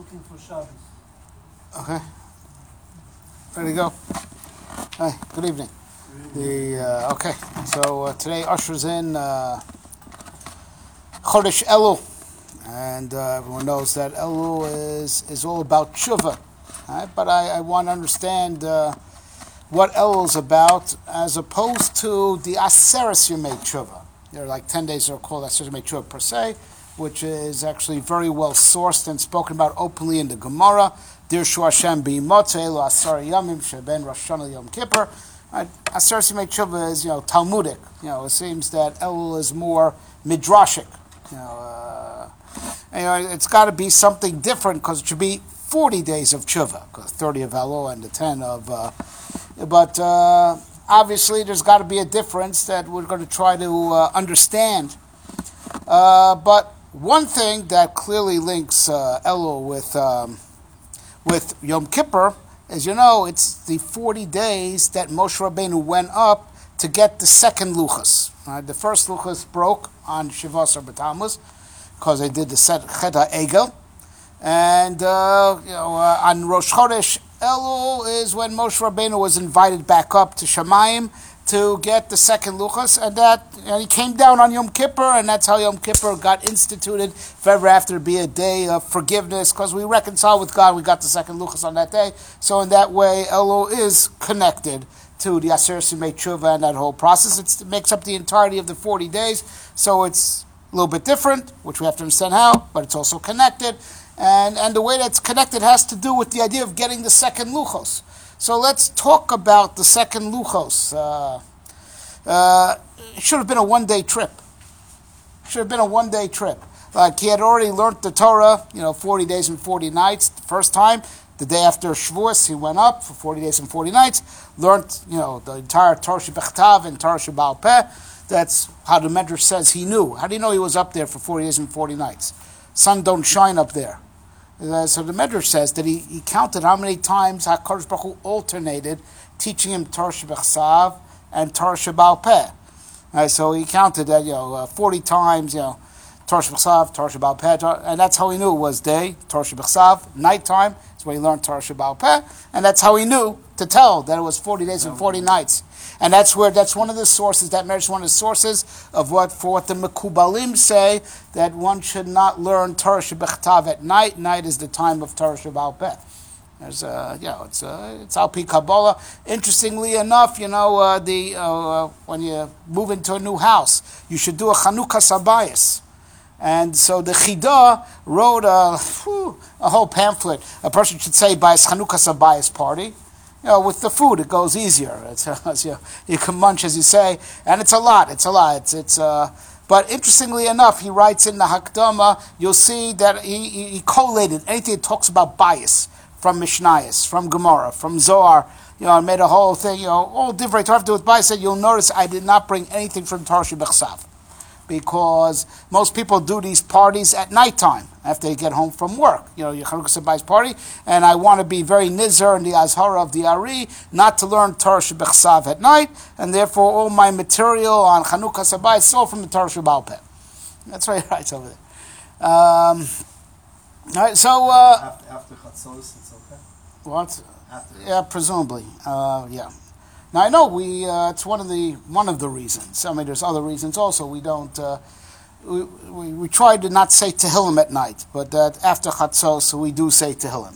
looking for Shabbos. Okay. Ready to go? Hi, good evening. Okay, so today ushers in Chodesh Elul, and everyone knows that Elul is all about tshuva, right? But I want to understand what Elul is about as opposed to the Aseres Yemei Tshuva. There are like 10 days that are called Aseres Yemei Tshuva per se, which is actually very well sourced and spoken about openly in the Gemara. Dirshu Hashem b'imotzei lo asar yamim sheben Rosh Hashanah Yom Kippur. Aseres Yemei Tshuva is, Talmudic. It seems that Elul is more midrashic. It's got to be something different because it should be 40 days of tshuva, 30 of Elul and the 10 of. But obviously, there's got to be a difference that we're going to try to understand. But one thing that clearly links Elul with Yom Kippur is, it's the 40 days that Moshe Rabbeinu went up to get the second luchas. The first luchas broke on Shivasar B'Tammuz because they did the Chet HaEgel. And on Rosh Chodesh Elul is when Moshe Rabbeinu was invited back up to Shamayim to get the second luchas, and he came down on Yom Kippur, and that's how Yom Kippur got instituted forever after to be a day of forgiveness, because we reconcile with God, we got the second luchas on that day. So in that way, Elul is connected to the Aseres Yemei Tshuva and that whole process. It makes up the entirety of the 40 days, so it's a little bit different, which we have to understand how, but it's also connected. And the way that's connected has to do with the idea of getting the second luchos. So let's talk about the second luchos. It should have been a one-day trip. Like he had already learned the Torah, 40 days and 40 nights the first time. The day after Shavuos, he went up for 40 days and 40 nights, learned, the entire Torah Shebechtav and Torah Sheba'al Peh. That's how the Medrash says he knew. How do you know he was up there for 40 days and 40 nights? Sun don't shine up there. So the Medrash says that he counted how many times HaKadosh Baruch Hu alternated teaching him Torah Shebechsav and Torah Sheba'al Peh. So he counted that 40 times, Torah Shebechsav, Torah Sheba'al Peh, and that's how he knew it was day, Torah Shebechsav, nighttime, that's when he learned Torah Sheba'al Peh, and that's how he knew to tell that it was 40 days and 40 nights. And that's one of the sources, that Medrash is one of the sources of what the Mekubalim say, that one should not learn Torah Shebechtav at night. Night is the time of Torah Sheba'al Peh. There's it's Al Pi Kabbalah. Interestingly enough, when you move into a new house, you should do a Chanukah Sabayis. And so the Chidah wrote a whole pamphlet. A person should say by his Chanukah Sabayis party. With the food, it goes easier. You can munch, as you say, and it's a lot. But interestingly enough, he writes in the Hakdama, you'll see that he collated anything that talks about bias from Mishnayos, from Gemara, from Zohar, and made a whole thing, all different. To have to do with bias. You'll notice I did not bring anything from Torah Shebechsav, because most people do these parties at nighttime after they get home from work. Your Chanukah Sabayis party, and I want to be very nizar in the Azhara of the Ari, not to learn Torah Shebechsav at night, and therefore all my material on Chanukah Sabayis is all from the Torah Sheba'al Peh. That's what he writes over there. All right, so after Chatzos, it's okay. What? Yeah, presumably. Yeah. Now I know it's one of the reasons. I mean, there's other reasons also. We don't. We try to not say Tehillim at night, but that after Chatzos we do say Tehillim.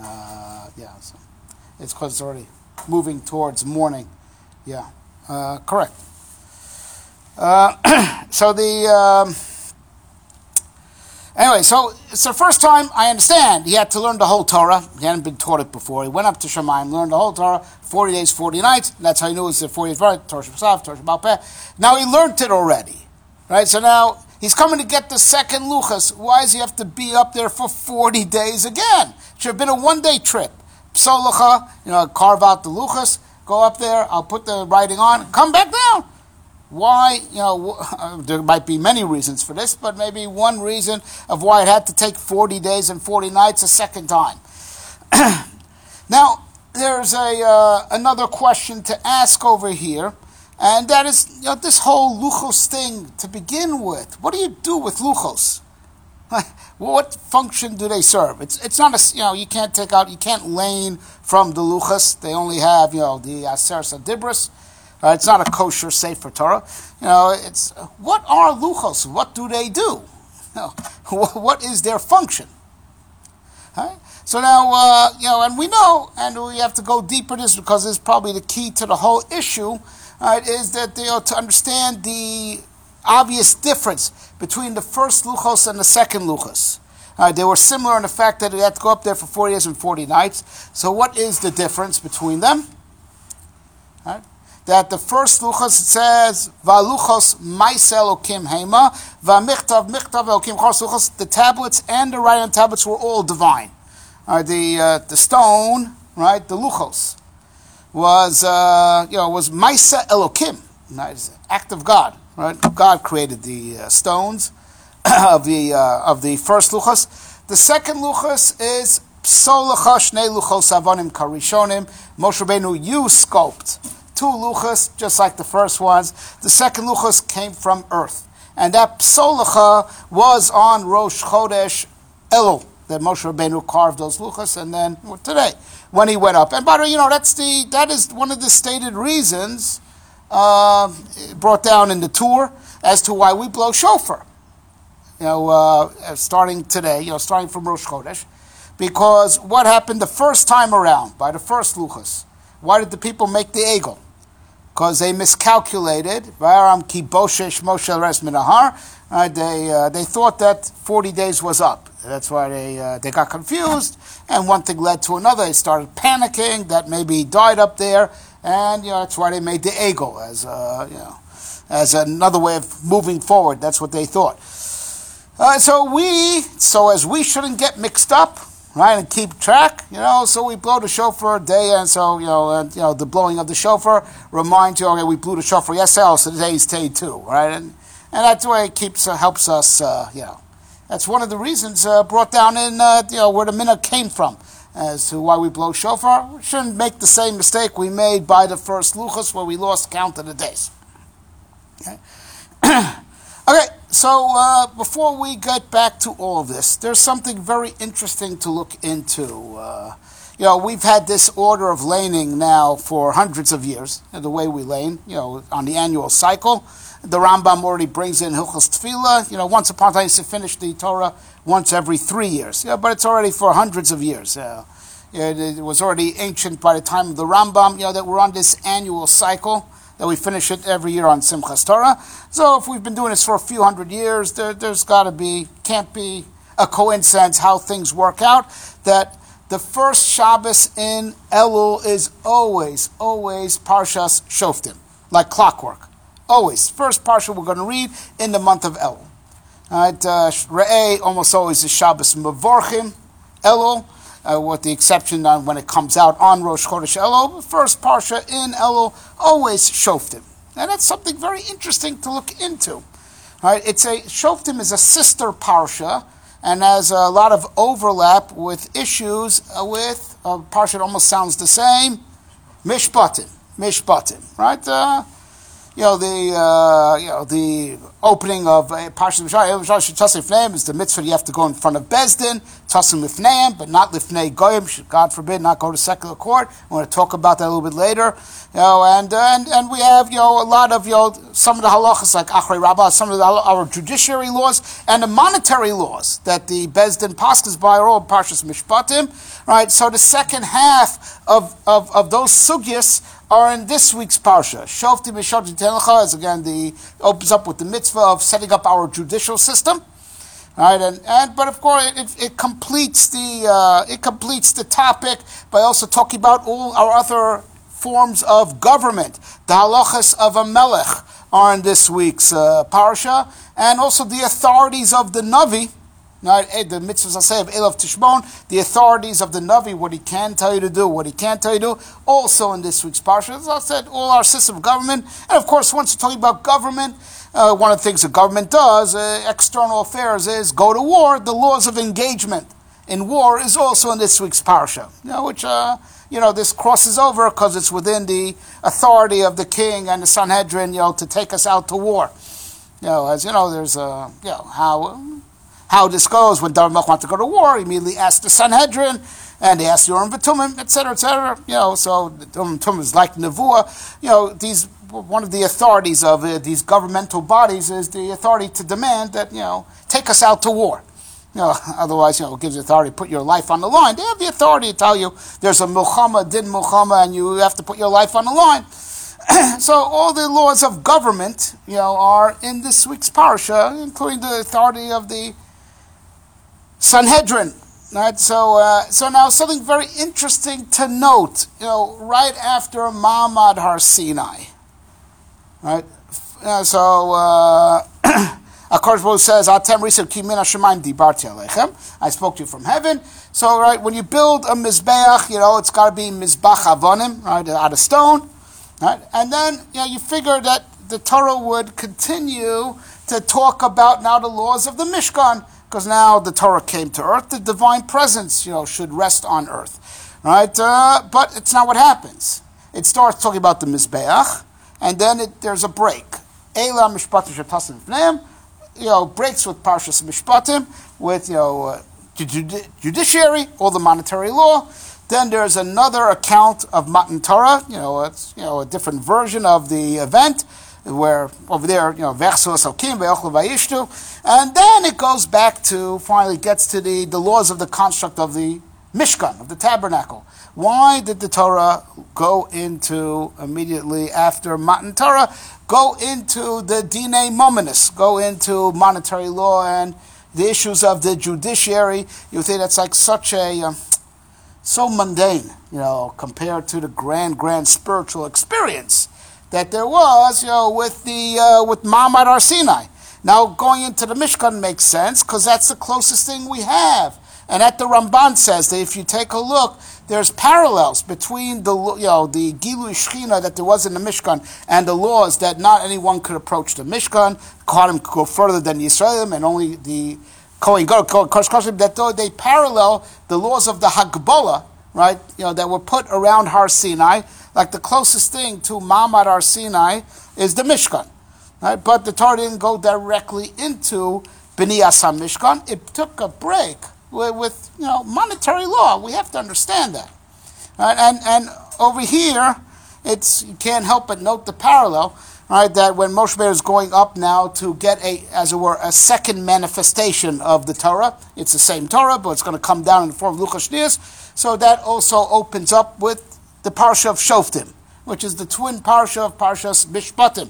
So it's because it's already moving towards morning. Yeah, correct. So the. Anyway, so it's the first time I understand he had to learn the whole Torah. He hadn't been taught it before. He went up to Shamayim, learned the whole Torah, 40 days, 40 nights. That's how he knew it was the 40th Torah, Torah Shebechsav, Torah Sheba'al Peh. Now he learned it already, right? So now he's coming to get the second luchas. Why does he have to be up there for 40 days again? It should have been a one-day trip. Psolacha, carve out the luchas, go up there, I'll put the writing on, come back down. Why, there might be many reasons for this, but maybe one reason of why it had to take 40 days and 40 nights a second time. Now, there's another question to ask over here, and that is, this whole luchos thing to begin with. What do you do with luchos? What function do they serve? It's not you can't lane from the luchas. They only have the Aseres Adibros. It's not a kosher sefer Torah. It's what are luchos? What do they do? What is their function? Right? So now and we know, and we have to go deeper in this because it's probably the key to the whole issue. Right, is that to understand the obvious difference between the first luchos and the second luchos. They were similar in the fact that they had to go up there for 40 days and 40 nights. So what is the difference between them? Right? That the first luchos, it says, V'luchos ma'aseh Elokim hema, v'michtav Elokim chos luchos. The tablets and the writing on tablets were all divine. The stone, right, the luchos, was ma'aseh Elokim, right, it's an act of God. Right? God created the stones of the first luchos. The second luchos is psolacha shnei luchos avonim karishonim. Moshe Rabbeinu, you sculpt two luchos just like the first ones. The second luchos came from earth, and that psolacha was on Rosh Chodesh Elul that Moshe Rabbeinu carved those luchos, and then today when he went up. And by the way, that is one of the stated reasons. Brought down in the tour as to why we blow shofar. Starting today, starting from Rosh Chodesh, because what happened the first time around by the first luchos? Why did the people make the egel? Because they miscalculated. V'aram ki boshesh Moshe res minahar. They thought that 40 days was up. That's why they got confused, and one thing led to another. They started panicking that maybe he died up there. And that's why they made the egel as another way of moving forward. That's what they thought. So as we shouldn't get mixed up, right, and keep track, so we blow the shofar day, and so the blowing of the shofar reminds you, okay, we blew the shofar yesterday, so today is day 2, right, and that's the way it helps us. That's one of the reasons brought down in where the minhag came from. As to why we blow shofar, we shouldn't make the same mistake we made by the first luchos where we lost count of the days. Okay, okay. So before we get back to all of this, there's something very interesting to look into. We've had this order of laning now for hundreds of years, the way we lane, on the annual cycle. The Rambam already brings in Hilchos Tefillah. Once upon a time, he used to finish the Torah once every 3 years. But it's already for hundreds of years. It was already ancient by the time of the Rambam, that we're on this annual cycle, that we finish it every year on Simchas Torah. So if we've been doing this for a few hundred years, there's can't be a coincidence how things work out, that the first Shabbos in Elul is always Parshas Shoftim, like clockwork. Always. First parsha we're going to read in the month of Elul. Re'eh almost always is Shabbos Mevorchim, Elul, with the exception on when it comes out on Rosh Chodesh Elul. First parsha in Elul, always Shoftim. And that's something very interesting to look into. Right? Shoftim is a sister parsha and has a lot of overlap with issues with a parsha that almost sounds the same, Mishpatim, right? The opening of Parshas Mishpatim is the mitzvah you have to go in front of Bezdin, Tasim Lifneim, but not Lifnei Goyim, God forbid, not go to secular court. We're going to talk about that a little bit later. And we have a lot of some of the halachas like Achrei Rabbah, some of our judiciary laws and the monetary laws that the Bezdin passes by are all Parshas Mishpatim. Right, so the second half of those sugyas are in this week's parsha. Shoftim Mishpatim Tenlecha is again opens up with the mitzvah of setting up our judicial system. Right, but of course it completes the topic by also talking about all our other forms of government. The halachas of a melech are in this week's parsha, and also the authorities of the Navi. Now, the mitzvahs I say of Elav Tishbon, the authorities of the Navi, what he can tell you to do, what he can't tell you to do, also in this week's parsha. As I said, all our system of government, and of course, once you're talking about government, one of the things the government does, external affairs, is go to war. The laws of engagement in war is also in this week's parsha, which this crosses over because it's within the authority of the king and the Sanhedrin, to take us out to war. As you know, there's how this goes. When David Melech wanted to go to war, he immediately asked the Sanhedrin, and they asked Urim V'Tumim, etc., etc. So the Urim V'Tumim is like Nevuah. These one of the authorities of these governmental bodies is the authority to demand that take us out to war. Otherwise, it gives you authority to put your life on the line. They have the authority to tell you there's a milchama, din milchama, and you have to put your life on the line. So all the laws of government, are in this week's parsha, including the authority of the Sanhedrin. Right? So now something very interesting to note. Right after Ma'amad Har Sinai, right? HaKadosh Baruch Hu says, "Atem risem ki min hashamayim dibarti aleichem." I spoke to you from heaven. So, right, when you build a mizbeach, it's got to be mizbach avonim, right, out of stone, right? And then, you figure that the Torah would continue to talk about now the laws of the Mishkan, because now the Torah came to earth, the divine presence, should rest on earth, right? But it's not what happens. It starts talking about the mizbeach, and then there's a break. Eila mishpatim shetasim v'neim. Breaks with Parshas Mishpatim, with judiciary, all the monetary law. Then there's another account of Matan Torah. It's a different version of the event, where over there, V'echsu Esokim V'yochlu V'yishtu, and then it goes back to finally gets to the laws of the construct of the Mishkan, of the tabernacle. Why did the Torah go into, immediately after Matan Torah, go into the Dinei Mominus, go into monetary law and the issues of the judiciary? You think that's like such a, so mundane, compared to the grand spiritual experience that there was, with Ma'amad Har Sinai. Now going into the Mishkan makes sense, because that's the closest thing we have. And at the Ramban says that if you take a look, there's parallels between the Gilui Shechina that there was in the Mishkan and the laws that not anyone could approach the Mishkan. Kohanim could go further than Yisraelim, and only the Kohen Gadol, that they parallel the laws of the Hagbolah, right? That were put around Har Sinai. Like the closest thing to Ma'amad Har Sinai is the Mishkan, right? But the Torah didn't go directly into B'niyas HaMishkan. It took a break with monetary law. We have to understand that, right? And over here, you can't help but note the parallel, right? That when Moshe Rabbeinu is going up now to get a second manifestation of the Torah, it's the same Torah, but it's going to come down in the form of Luchos Shniyos. So that also opens up with the parsha of Shoftim, which is the twin parsha of Parshas Mishpatim.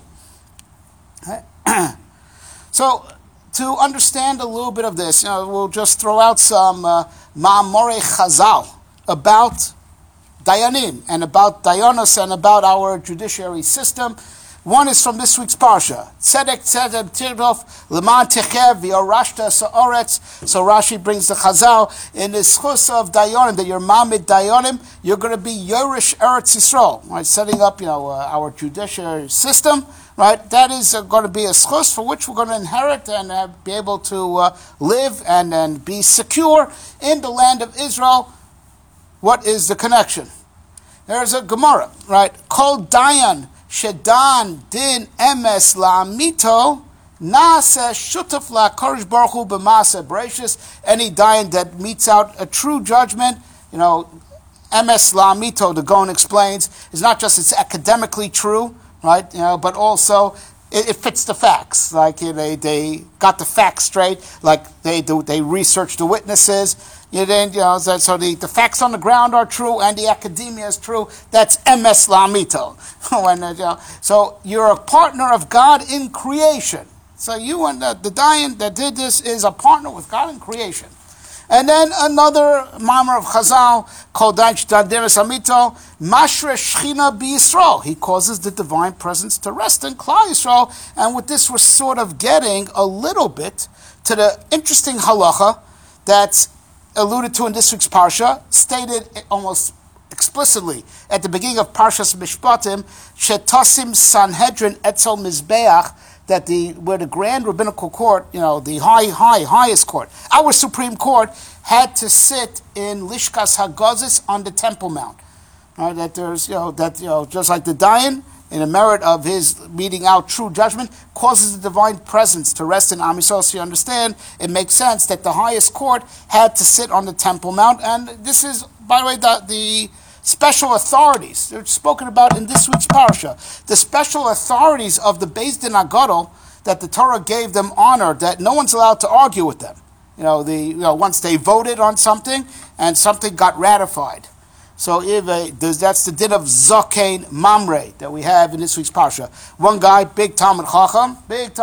Right? So, to understand a little bit of this, we'll just throw out some Ma'amorei Chazal about Dayanim and about Dayanos and about our judiciary system. One is from this week's Parsha. Tzedek tzedek tirdof leman techev v'yorashta sa'oretz. So Rashi brings the Chazal in the schus of Dayanim, that you're Mamid Dayanim, you're going to be Yorish Eretz Yisrael, right? Setting up, our judiciary system. Right, that is going to be a schus for which we're going to inherit and be able to live and be secure in the land of Israel. What is the connection? There's a Gemara, right? Kol dayan shedan din emes la'amito nase shutaf la'Kadosh Baruch Hu b'maaseh bereishis. Any dayan that meets out a true judgment, emes la'amito, the Gaon explains, is not just it's academically true, right? But also it fits the facts. Like they got the facts straight. Like they researched the witnesses. So the facts on the ground are true and the academia is true. That's emes la'amito. So you're a partner of God in creation. So you and the Dayan that did this is a partner with God in creation. And then another Mamar of Chazal, called Daderes Amito, Mashre Shechina B'Yisrael. He causes the divine presence to rest in Klal Yisrael. And with this, we're sort of getting a little bit to the interesting halacha that's alluded to in this week's Parsha, stated almost explicitly at the beginning of Parshas Mishpatim, Shetasim Sanhedrin Etzel Mizbeach, that where the Grand Rabbinical Court, the highest court, our Supreme Court, had to sit in Lishkas Hagazis on the Temple Mount. That there's, just like the Dayan, in a merit of his meting out true judgment, causes the divine presence to rest in Am Yisrael. So you understand, it makes sense that the highest court had to sit on the Temple Mount, and this is, by the way, the special authorities. They're spoken about in this week's parasha. The special authorities of the Beis Din HaGadol, that the Torah gave them honor, that no one's allowed to argue with them. Once they voted on something and something got ratified. So that's the din of Zakein Mamre that we have in this week's parsha. One guy, big Talmud Chacham,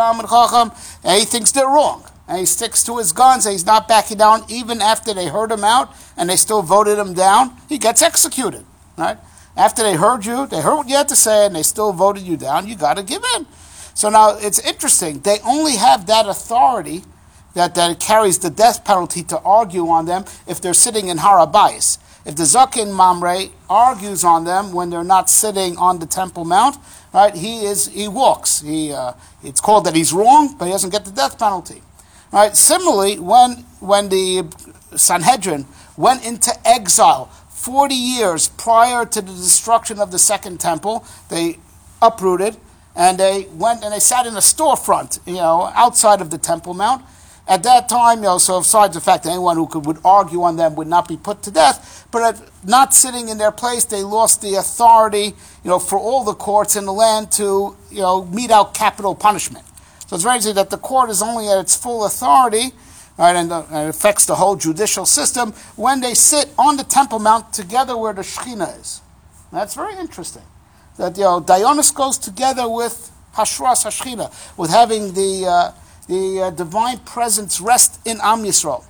and he thinks they're wrong. And he sticks to his guns, and he's not backing down even after they heard him out and they still voted him down. He gets executed, right? After they heard what you had to say, and they still voted you down, you got to give in. So now it's interesting. They only have that authority that it carries the death penalty to argue on them if they're sitting in Har HaBayis. If the Zaken Mamre argues on them when they're not sitting on the Temple Mount, right? He walks. It's called that he's wrong, but he doesn't get the death penalty. Right? Similarly, when the Sanhedrin went into exile 40 years prior to the destruction of the Second Temple, they uprooted and they went and they sat in a storefront, outside of the Temple Mount. At that time, so besides the fact that anyone who would argue on them would not be put to death, but not sitting in their place, they lost the authority, for all the courts in the land to, mete out capital punishment. So it's very easy that the court is only at its full authority, right, and it affects the whole judicial system when they sit on the Temple Mount together where the Shekhinah is. That's very interesting. That Dayanis goes together with Hashras Hashchina, with having the divine presence rest in Am Yisrael.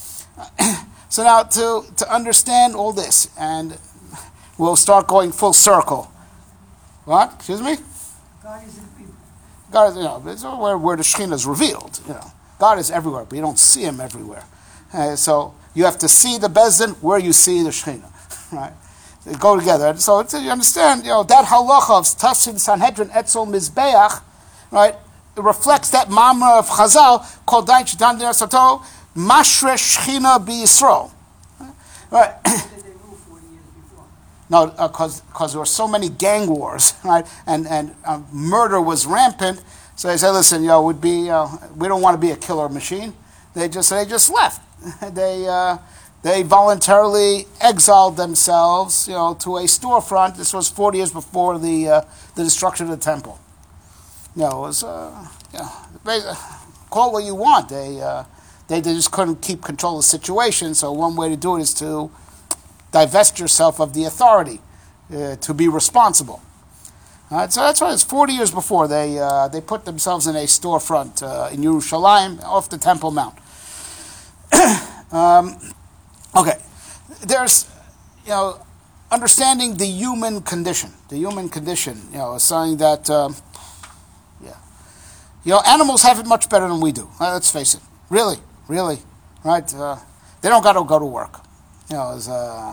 So now to understand all this, and we'll start going full circle. What? Excuse me? God is in people. God, it's where the Shekhinah is revealed. God is everywhere, but you don't see Him everywhere. So you have to see the Beis Din where you see the Shekhinah, right? They go together. So you understand, that halacha of Tasin Sanhedrin Etzel Mizbeach, right? It reflects that mamra of Chazal called Dain Shitan Diner Sato Mashre Shechina B'Yisrael. Right? Did they rule 40 years before? No, because there were so many gang wars, right? And murder was rampant. So they said, listen, we don't want to be a killer machine. They just left. They voluntarily exiled themselves, to a storefront. This was 40 years before the destruction of the temple. It was, call it what you want. They just couldn't keep control of the situation. So one way to do it is to divest yourself of the authority, to be responsible. All right, so that's why it's 40 years before they put themselves in a storefront in Yerushalayim off the Temple Mount. Okay, there's understanding the human condition. The human condition, is something that. Animals have it much better than we do. Let's face it. Really, right? They don't got to go to work. There's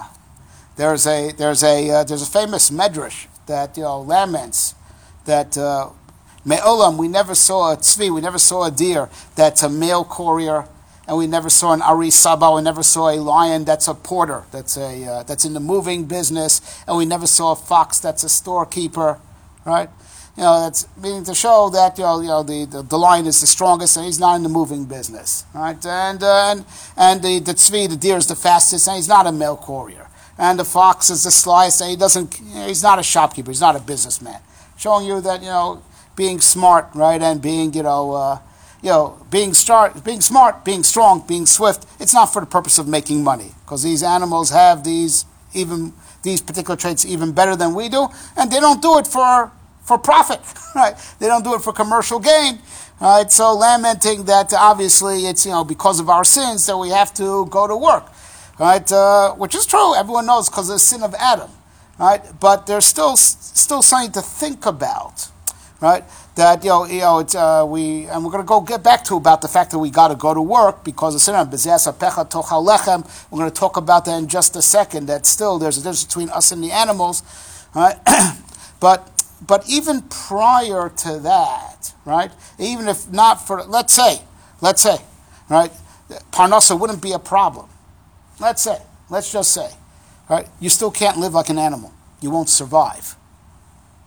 a famous medrash that laments that me'olam we never saw a tzvi, we never saw a deer that's a mail courier, and we never saw an ari saba, we never saw a lion that's a porter, that's in the moving business, and we never saw a fox that's a storekeeper, right? That's meaning to show that the lion is the strongest and he's not in the moving business, right? And the tzvi, the deer, is the fastest and he's not a mail courier. And the fox is the slyest and he's not a shopkeeper, he's not a businessman. Showing you that being smart, right, and being being smart, being strong, being swift. It's not for the purpose of making money, because these animals have these particular traits even better than we do, and they don't do it for profit, right? They don't do it for commercial gain, right? So lamenting that obviously it's because of our sins that we have to go to work, right? Which is true. Everyone knows because of the sin of Adam, right? But there's still something to think about, right? That we're going to go get back to about the fact that we got to go to work because of sin. We're going to talk about that in just a second. That still there's a difference between us and the animals, right? But even prior to that, right? Even if not for, let's say, right? Parnasa wouldn't be a problem. Let's just say, right? You still can't live like an animal. You won't survive.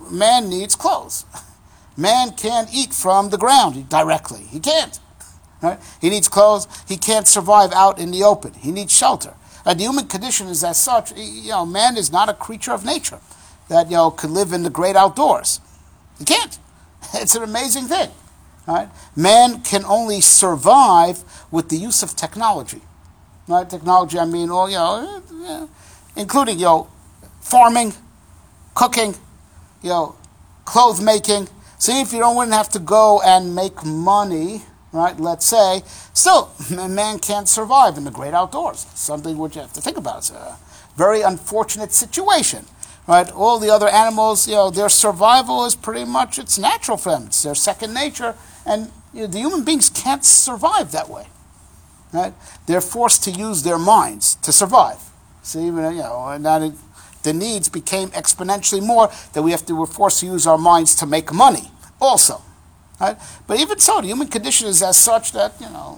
man needs clothes. Man can't eat from the ground directly. He can't. Right? He needs clothes. He can't survive out in the open. He needs shelter. The human condition is as such. Man is not a creature of nature that could live in the great outdoors. He can't. It's an amazing thing. Right? Man can only survive with the use of technology. Right? Technology, I mean, including farming, cooking, clothes making. See, if you wouldn't have to go and make money, right? Let's say, still, man can't survive in the great outdoors. It's something which you have to think about. It's a very unfortunate situation, right? All the other animals, their survival is pretty much, it's natural for them. It's their second nature, and the human beings can't survive that way, right? They're forced to use their minds to survive. See, and the needs became exponentially more that we're forced to use our minds to make money also. Right? But even so, the human condition is as such that,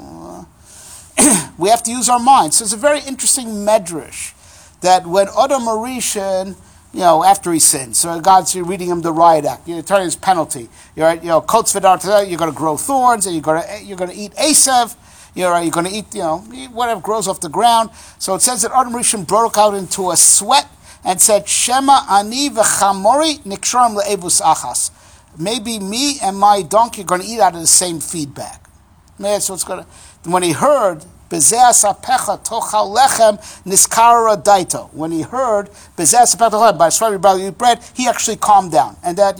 we have to use our minds. So it's a very interesting medrash that when Adam Arishan, after he sins, so God's reading him the riot act, you're telling his penalty. You're right, Kotz V'dar, you're going to grow thorns, and you're going to eat Esav, you're going to eat, whatever grows off the ground. So it says that Adam Arishan broke out into a sweat and said, Shema ani v'chamori niksharim le'evus achas. Maybe me and my donkey are going to eat out of the same feed bag. So it's going to. When he heard Bezeh asapecha tochal lechem niskara daito. When he heard Bezeh asapecha tochal by sweating brother eat bread, he actually calmed down, and that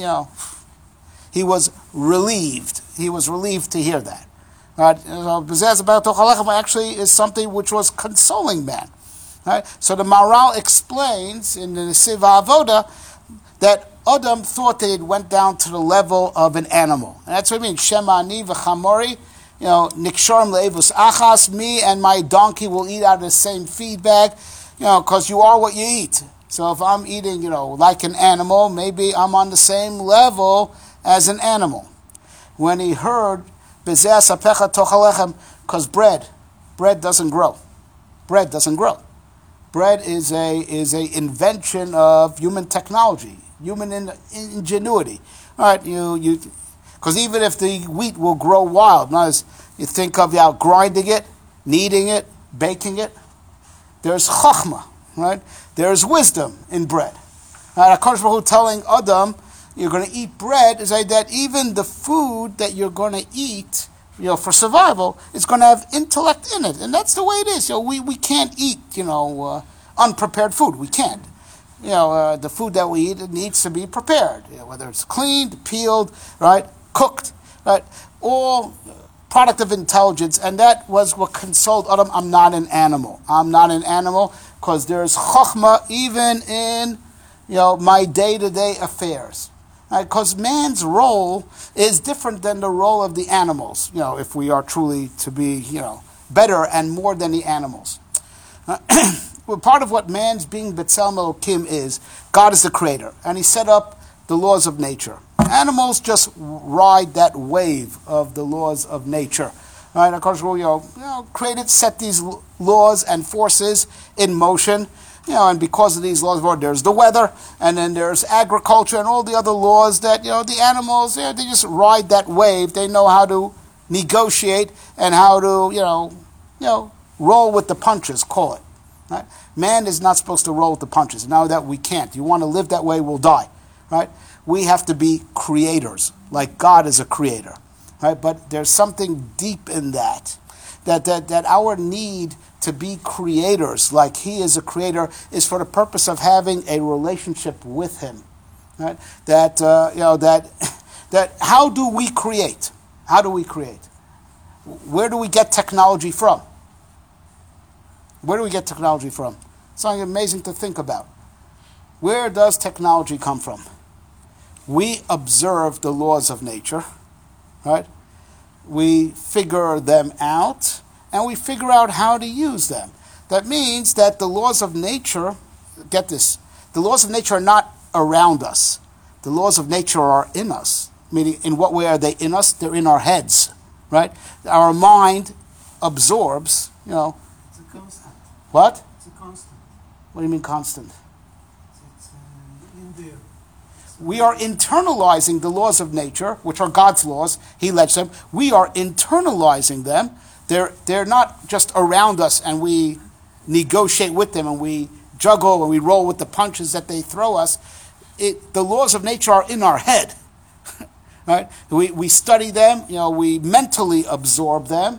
he was relieved. He was relieved to hear that. Right? Bezeh asapecha tochal lechem actually is something which was consoling man. Right? So the Maharal explains in the Nesiv Avoda that Adam thought that it went down to the level of an animal. And that's what I mean. Shema ani v'chamori, niksharim le'evus achas, me and my donkey will eat out of the same feed bag, because you are what you eat. So if I'm eating, like an animal, maybe I'm on the same level as an animal. When he heard, Bezeh asapecha tochal lechem, because bread doesn't grow. Bread doesn't grow. Bread is a invention of human technology, human ingenuity. All right, because even if the wheat will grow wild, not as you think of grinding it, kneading it, baking it, there's chachma, right? There's wisdom in bread. Right? HaKadosh Baruch Hu telling Adam, you're going to eat bread, is that even the food that you're going to eat, for survival, it's going to have intellect in it, and that's the way it is. We can't eat, unprepared food. We can't. The food that we eat, it needs to be prepared, whether it's cleaned, peeled, right, cooked, right, all product of intelligence, and that was what consoled Adam. I'm not an animal. I'm not an animal because there's chokhmah even in, my day-to-day affairs. Because man's role is different than the role of the animals, if we are truly to be, better and more than the animals. Well, part of what man's being B'Tselem Elokim is, God is the creator, and he set up the laws of nature. Animals just ride that wave of the laws of nature. Right? Of course, created, set these laws and forces in motion. And because of these laws, there's the weather, and then there's agriculture, and all the other laws that, the animals, they just ride that wave. They know how to negotiate and how to, roll with the punches, call it. Right? Man is not supposed to roll with the punches. Now that we can't. You want to live that way, we'll die. Right? We have to be creators, like God is a creator. Right? But there's something deep in that our need to be creators, like He is a creator, is for the purpose of having a relationship with Him. Right? That how do we create? How do we create? Where do we get technology from? Where do we get technology from? Something amazing to think about. Where does technology come from? We observe the laws of nature, right? We figure them out, and we figure out how to use them. That means that the laws of nature, get this, the laws of nature are not around us. The laws of nature are in us. Meaning, in what way are they in us? They're in our heads, right? Our mind absorbs, It's a constant. What? It's a constant. What do you mean constant? It's in there. we are internalizing the laws of nature, which are God's laws. He lets them. We are internalizing them. They're not just around us and we negotiate with them and we juggle and we roll with the punches that they throw us. The laws of nature are in our head. Right? We study them, we mentally absorb them,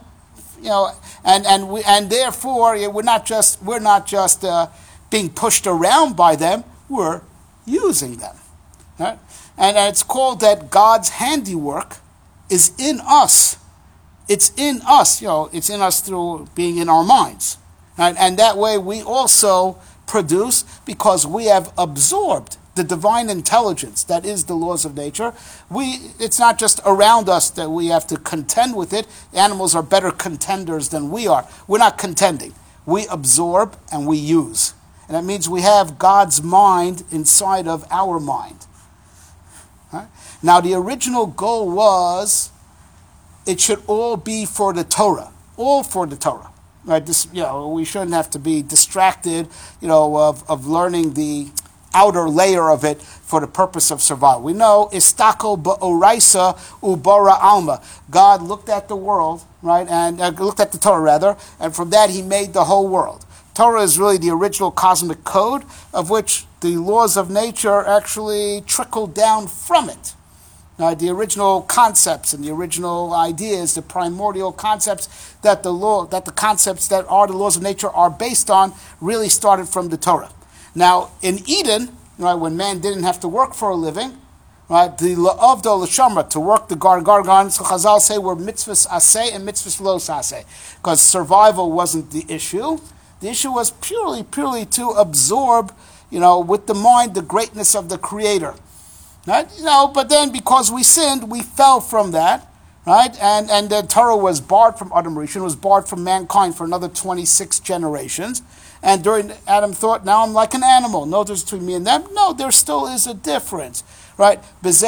and therefore we're not just being pushed around by them, we're using them. Right? And it's called that God's handiwork is in us. It's in us, it's in us through being in our minds. Right? And that way we also produce because we have absorbed the divine intelligence that is the laws of nature. It's not just around us that we have to contend with it. Animals are better contenders than we are. We're not contending. We absorb and we use. And that means we have God's mind inside of our mind. Right? Now, the original goal was it should all be for the Torah. All for the Torah. Right? We shouldn't have to be distracted, of learning the outer layer of it for the purpose of survival. We know istako ba'oraisa ubara alma. God looked at the world, right, and looked at the Torah rather, and from that he made the whole world. Torah is really the original cosmic code of which the laws of nature actually trickle down from it. The original concepts and the original ideas, the primordial concepts that the concepts that are the laws of nature are based on, really started from the Torah. Now, in Eden, right, when man didn't have to work for a living, right, the la'avdo l'shamra, to work the gargan, so Chazal say were mitzvahs aseh and mitzvahs lo aseh, because survival wasn't the issue. The issue was purely to absorb, with the mind, the greatness of the Creator. Right? But then because we sinned, we fell from that, right? And the Torah was barred from Adam Rishon, was barred from mankind for another 26 generations. And during Adam thought, now I'm like an animal. No difference between me and them. No, there still is a difference, right?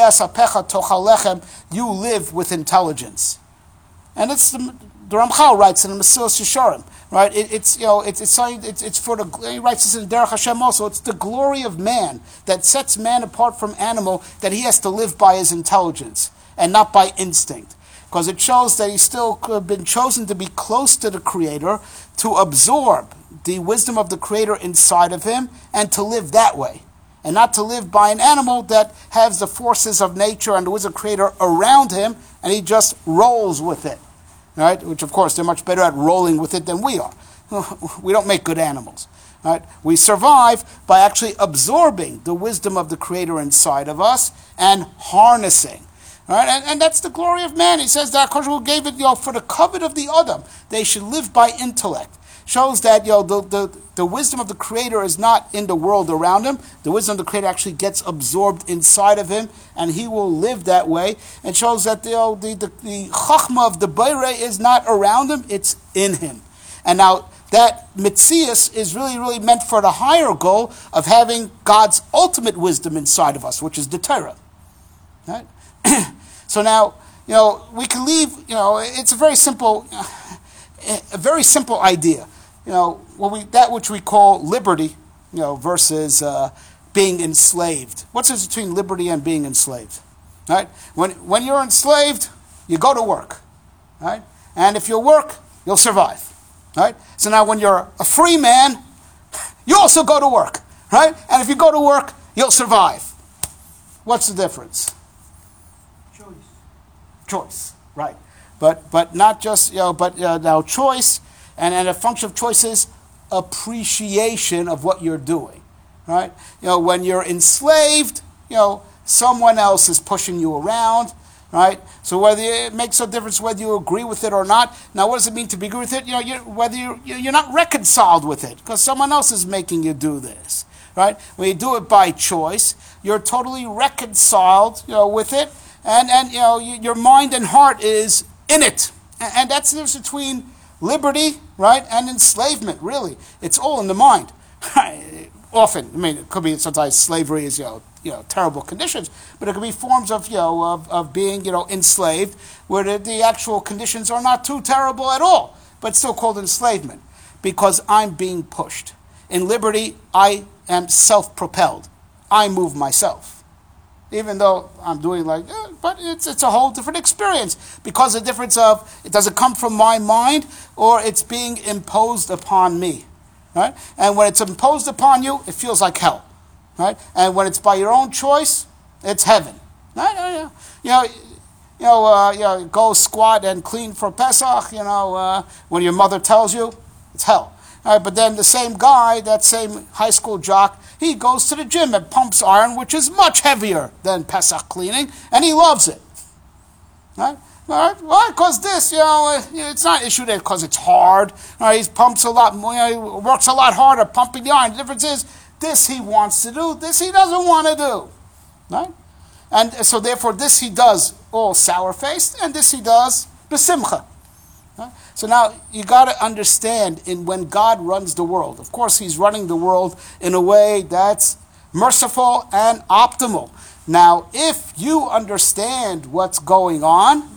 You live with intelligence, and it's the Ramchal writes in the Mesilas Yesharim, right? It's for the, he writes this in Derech Hashem also. It's the glory of man that sets man apart from animal, that he has to live by his intelligence and not by instinct. Because it shows that he still could have been chosen to be close to the Creator, to absorb the wisdom of the Creator inside of him, and to live that way. And not to live by an animal that has the forces of nature and the wisdom of the Creator around him, and he just rolls with it. Right? Which, of course, they're much better at rolling with it than we are. We don't make good animals. Right? We survive by actually absorbing the wisdom of the Creator inside of us and harnessing. Right? And that's the glory of man. He says that HaKadosh Baruch Hu gave it for the covet of the Adam. They should live by intellect. Shows that the wisdom of the Creator is not in the world around him. The wisdom of the Creator actually gets absorbed inside of him, and he will live that way. And shows that the chachma of the Beirei is not around him; it's in him. And now that mitzias is really meant for the higher goal of having God's ultimate wisdom inside of us, which is the Torah. Right? So now we can leave. It's a very simple idea. That which we call liberty, versus being enslaved. What's the difference between liberty and being enslaved? Right? When you're enslaved, you go to work, right? And if you work, you'll survive, right? So now when you're a free man, you also go to work, right? And if you go to work, you'll survive. What's the difference? Choice, right? But not just now choice. And a function of choice is appreciation of what you're doing, right? When you're enslaved, someone else is pushing you around, right? So whether it makes no difference whether you agree with it or not. Now, what does it mean to be agree with it? Whether you're not reconciled with it because someone else is making you do this, right? When you do it by choice, you're totally reconciled, with it, and your mind and heart is in it, and that's the difference between liberty, right, and enslavement, really. It's all in the mind. Often, it could be sometimes slavery is, terrible conditions, but it could be forms of, of being, enslaved, where the actual conditions are not too terrible at all, but still called enslavement, because I'm being pushed. In liberty, I am self-propelled. I move myself. Even though I'm doing but it's a whole different experience because the difference of it doesn't come from my mind or it's being imposed upon me, right? And when it's imposed upon you, it feels like hell, right? And when it's by your own choice, it's heaven, right? Go squat and clean for Pesach. When your mother tells you, it's hell. But then the same guy, that same high school jock, he goes to the gym and pumps iron, which is much heavier than Pesach cleaning, and he loves it. Right? All right? Why? Because this, it's not an issue there because it's hard. He pumps a lot more, he works a lot harder pumping the iron. The difference is, this he wants to do, this he doesn't want to do. Right? And so therefore, this he does all sour-faced, and this he does b'simcha. Right? So now you got to understand when God runs the world. Of course, He's running the world in a way that's merciful and optimal. Now, if you understand what's going on,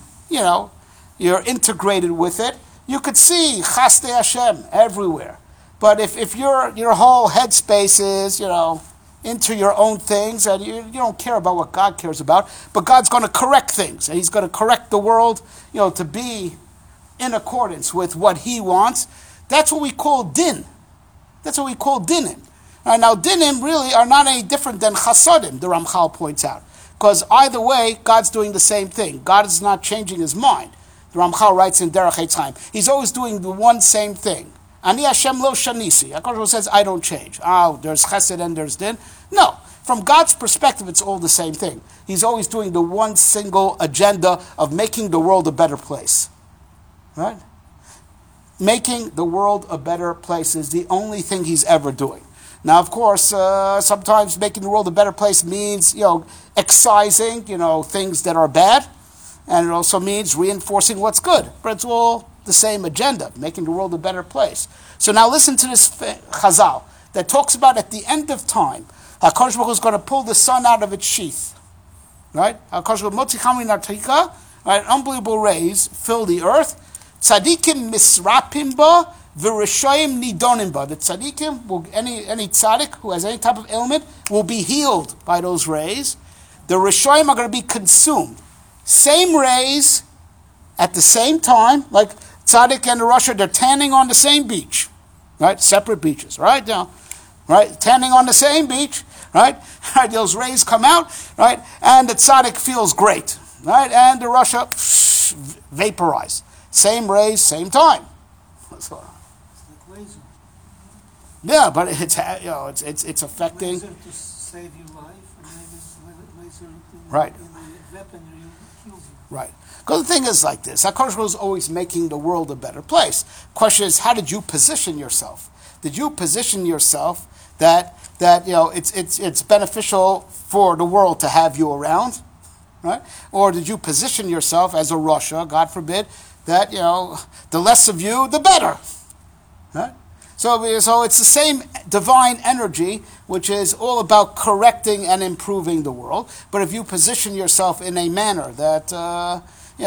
you're integrated with it. You could see Chasdei Hashem everywhere. But if your whole headspace is, into your own things, and you don't care about what God cares about, but God's going to correct things, and He's going to correct the world, to be in accordance with what He wants. That's what we call din. That's what we call dinim. Now, dinim really are not any different than chasadim, the Ramchal points out. Because either way, God's doing the same thing. God is not changing His mind. The Ramchal writes in Derech Eitz Chaim, He's always doing the one same thing. Ani Hashem lo shanisi. HaKadosh says, I don't change. There's chesed and there's din. No. From God's perspective, it's all the same thing. He's always doing the one single agenda of making the world a better place. Right? Making the world a better place is the only thing He's ever doing. Now, of course, sometimes making the world a better place means, excising, things that are bad. And it also means reinforcing what's good. But it's all the same agenda, making the world a better place. So now listen to this chazal that talks about at the end of time, HaKadosh Baruch Hu is going to pull the sun out of its sheath. Right? HaKadosh Baruch Hu, Motzi Chamri Nartika, right? Unbelievable rays fill the earth. Tzadikim misrapim ba, v'rishoyim nidonim ba. The tzadikim, any tzadik who has any type of ailment, will be healed by those rays. The rishoyim are going to be consumed. Same rays at the same time, like tzaddik and the Rasha, they're tanning on the same beach, right? Separate beaches, right? Now, right? Tanning on the same beach, right? Those rays come out, right? And the tzaddik feels great, right? And the Rasha vaporize. Same rays, same time. It's like laser. Yeah, but it's affecting. Laser to save your life, and laser Right. in the weaponry kills you. Right. Because the thing is like this. HaKadosh Baruch Hu is always making the world a better place. Question is, how did you position yourself? Did you position yourself that it's beneficial for the world to have you around? Right? Or did you position yourself as a Rasha, God forbid, that, the less of you, the better? Right? So it's the same divine energy, which is all about correcting and improving the world. But if you position yourself in a manner that,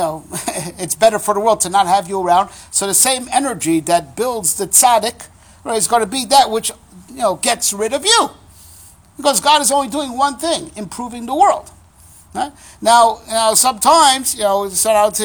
it's better for the world to not have you around, so the same energy that builds the tzaddik, right, is going to be that which, gets rid of you. Because God is only doing one thing, improving the world. Right? Now, sometimes, set out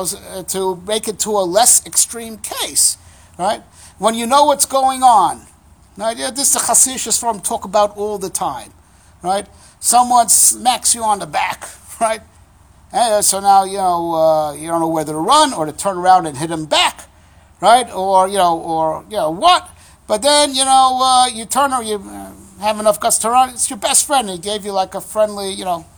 to make it to a less extreme case, right? When you know what's going on, right? This is the Chassidish from talk about all the time, right? Someone smacks you on the back, right? And so now, you don't know whether to run or to turn around and hit him back, right? Or what? But then, you turn or you have enough guts to run. It's your best friend. He gave you like a friendly,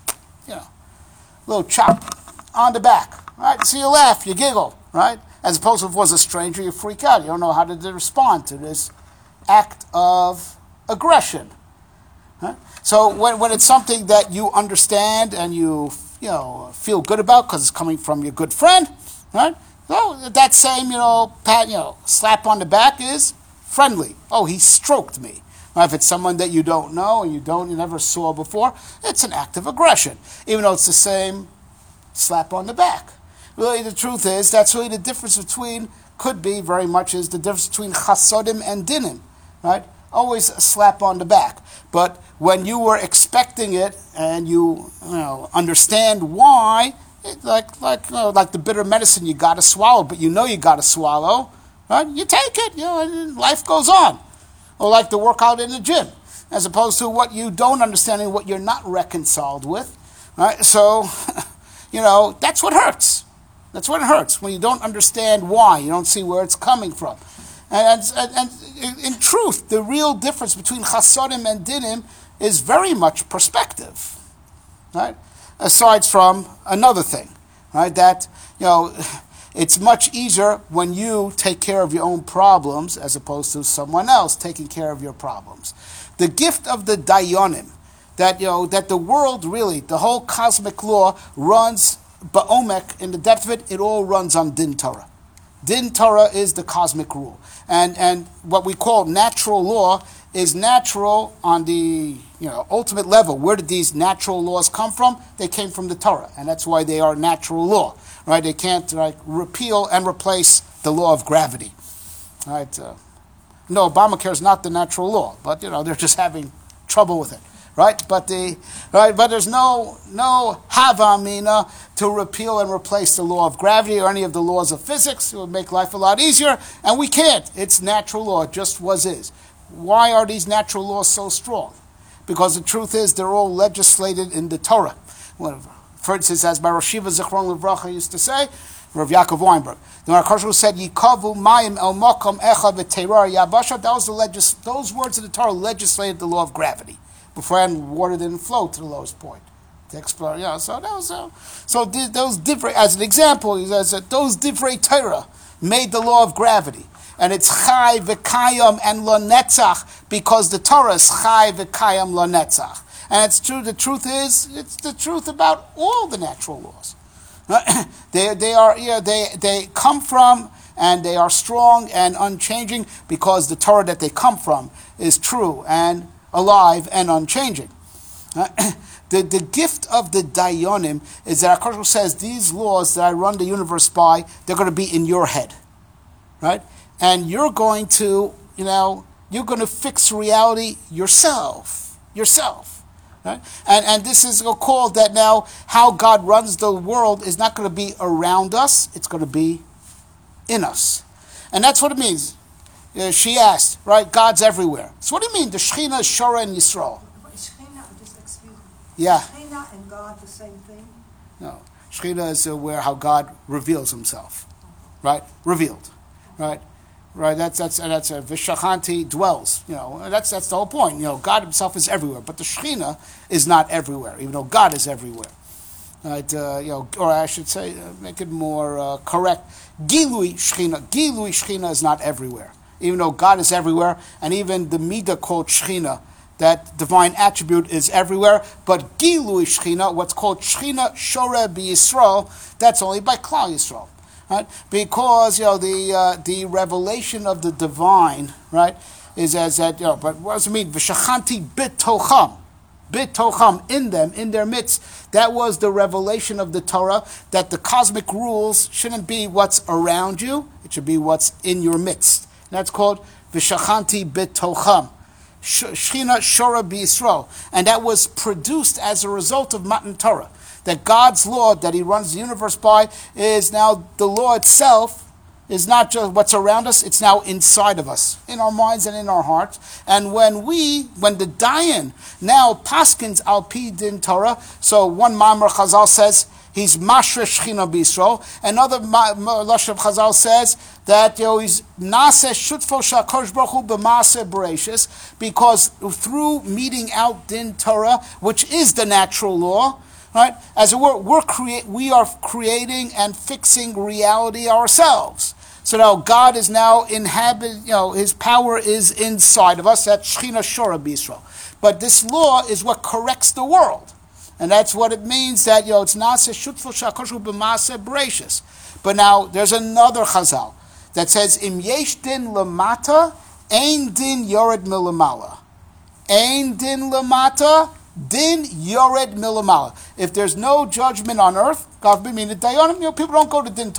little chop on the back, right? So you laugh, you giggle, right? As opposed to if it was a stranger, you freak out. You don't know how to respond to this act of aggression. Right? So when it's something that you understand and you feel good about because it's coming from your good friend, right? So that same pat, slap on the back is friendly. Oh, he stroked me. Now, if it's someone that you don't know and you never saw before, it's an act of aggression, even though it's the same slap on the back. Really, the truth is, that's really the difference between, could be very much, is the difference between chasodim and dinim, right? always a slap on the back. But when you were expecting it and you understand why, like the bitter medicine you got to swallow, but you got to swallow, right? You take it, and life goes on. Or like the workout in the gym, as opposed to what you don't understand and what you're not reconciled with, right? So, that's what hurts. That's what hurts, when you don't understand why, you don't see where it's coming from. And in truth, the real difference between chasodim and dinim is very much perspective, right? Aside from another thing, right? That, it's much easier when you take care of your own problems as opposed to someone else taking care of your problems. The gift of the dayanim, that the world really, the whole cosmic law runs ba'omek, in the depth of it, it all runs on din Torah. Din Torah is the cosmic rule. And what we call natural law is natural on the ultimate level. Where did these natural laws come from? They came from the Torah, and that's why they are natural law. Right? They can't repeal and replace the law of gravity. Right? No, Obamacare is not the natural law, but they're just having trouble with it. Right? But there's no havamina to repeal and replace the law of gravity or any of the laws of physics. It would make life a lot easier, and we can't. It's natural law, it just is. Why are these natural laws so strong? Because the truth is they're all legislated in the Torah. For instance, as Bar Shiva Zichron Livracha used to say, Rav Yaakov Weinberg, the Markosh said, "Yikavu mayim el makom echa v'teirar yabasha." Those words of the Torah legislated the law of gravity. Beforehand, water didn't flow to the lowest point to explore. So that was those different. As an example, he says that those divrei Torah made the law of gravity, and it's chai v'kayam and lo netzach, because the Torah is chai v'kayam lo netzach. And it's true. The truth is, it's the truth about all the natural laws. They come from, and they are strong and unchanging because the Torah that they come from is true and alive and unchanging. The gift of the dayanim is that HaKadosh says these laws that I run the universe by, they're going to be in your head, right? And you're going to, fix reality yourself. Right? And this is called that now how God runs the world is not going to be around us, it's going to be in us. And that's what it means. She asked, right, God's everywhere. So what do you mean? The Shekhinah is Shora and Yisrael. Excuse me. Yeah. Shekhinah and God the same thing? No. Shekhinah is how God reveals himself. Right? Revealed. Right? Right, that's Vishachanti dwells. That's the whole point. God himself is everywhere, but the Shekhinah is not everywhere, even though God is everywhere. Right, or I should say, make it more correct. Gilui Shekhinah is not everywhere, even though God is everywhere, and even the midah called Shekhinah, that divine attribute, is everywhere. But Gilui Shekhinah, what's called Shekhinah Shoreh B'Yisrael, that's only by Klal Yisrael. Right? Because the revelation of the divine, right, is as that but what does it mean? V'shachanti bitocham, in them, in their midst. That was the revelation of the Torah, that the cosmic rules shouldn't be what's around you, it should be what's in your midst. And that's called v'shachanti bitocham. Shechina Shora B'Yisrael, and that was produced as a result of Matan Torah. That God's law that he runs the universe by is now the law itself, is not just what's around us, it's now inside of us, in our minds and in our hearts. And when the Dayan now paskins al pi din Torah, so one Ma'amar Chazal says he's Mashra Shechina B'Yisrael, another Lashon of Chazal says that he's Nase Shutfo Shakadosh Baruch Hu B'Maaseh Bereishis, because through meeting out din Torah, which is the natural law, right? As it were, we are creating and fixing reality ourselves. So now God is now his power is inside of us. That's Shechina Shora B'Yisrael. But this law is what corrects the world. And that's what it means that, it's Nase Shutful Shakoshu B'Maaseh Bereishis. But now, there's another Chazal that says, Im Yesh Din Lamata, Ein Din Yored Milamala. Ein Din Lamata, Din Yored Milamala. If there's no judgment on earth, God forbid, the Dayanim, people don't go to Din Torah.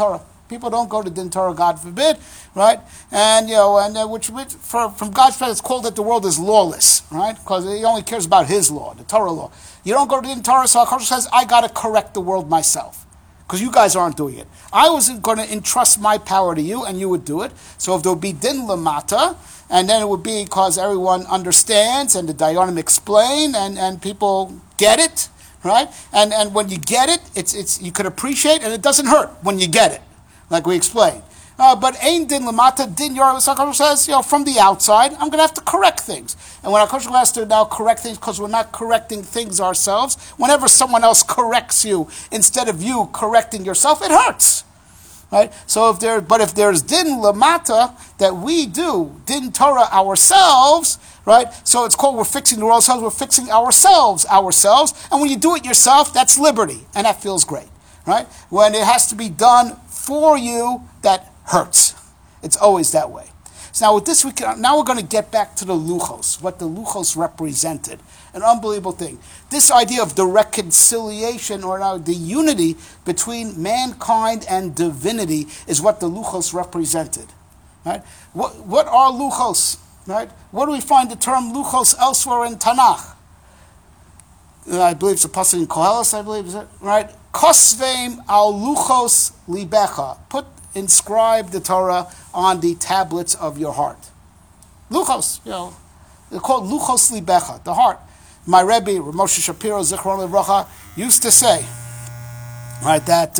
People don't go to Din Torah, God forbid, right? And which from God's perspective, it's called that the world is lawless, right? Because He only cares about His law, the Torah law. You don't go to Din Torah, so HaKadosh says, I got to correct the world myself, because you guys aren't doing it. I wasn't going to entrust my power to you, and you would do it. So if there would be Din Lamata, and then it would be because everyone understands, and the Dayanim explain, and people get it, right? And when you get it, it's you could appreciate, and it doesn't hurt when you get it, like we explained. But Ein Din Lamata, Din Yor says, from the outside, I'm going to have to correct things. And when HaKadosh has to now correct things, because we're not correcting things ourselves, whenever someone else corrects you instead of you correcting yourself, it hurts. Right? So if there's Din Lamata that we do, Din Torah ourselves, right? So it's called we're fixing the world ourselves, we're fixing ourselves. And when you do it yourself, that's liberty. And that feels great. Right? When it has to be done for you, that hurts. It's always that way. So now with this, now we're going to get back to the luchos, what the luchos represented. An unbelievable thing. This idea of the reconciliation or the unity between mankind and divinity is what the luchos represented. Right? What are luchos? Right? Where do we find the term luchos elsewhere in Tanakh? I believe it's a pasuk in Koheles, I believe, is it? Right? Kosveim al luchos libecha. Inscribe the Torah on the tablets of your heart. Luchos, they're called luchos libecha, the heart. My Rebbe, Rav Moshe Shapiro, Zichron Livracha, used to say, right, that,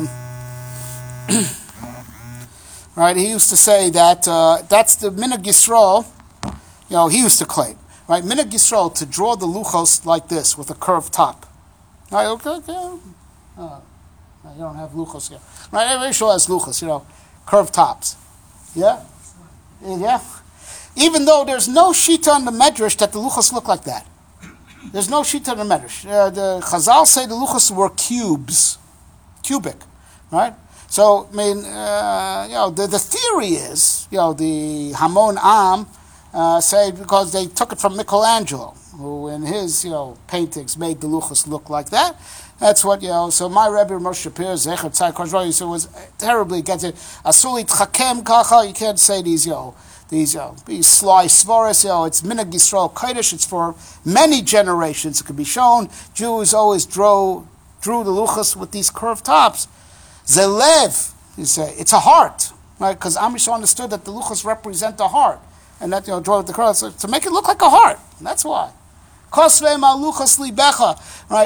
right, he used to say that that's the Minhag Yisrael, he used to claim, right, Minhag Yisrael to draw the luchos like this with a curved top. Right, okay. You don't have luchos here. Right, every show has luchos, curved tops. Yeah? Yeah? Even though there's no shita on the Medrash that the luchos look like that. There's no shita on the Medrash. The Chazal say the luchos were cubic, right? So, I mean, the theory is, the Hamon Am say because they took it from Michelangelo, who in his, paintings made the luchos look like that. That's what, so my Rebbe Moshe Shapiro, Zecher Tzai Koshro, was terribly against it. Asuli Tchakem Kacha, you can't say these sly svaras, it's Minhag Yisrael Kodesh, it's for many generations, it could be shown. Jews always drew the luchos with these curved tops. Zelev, you say, it's a heart, right? Because Am Yisrael understood that the luchos represent the heart, and that, draw with the curves, to make it look like a heart, that's why. Kosveim al luchos libecha, right?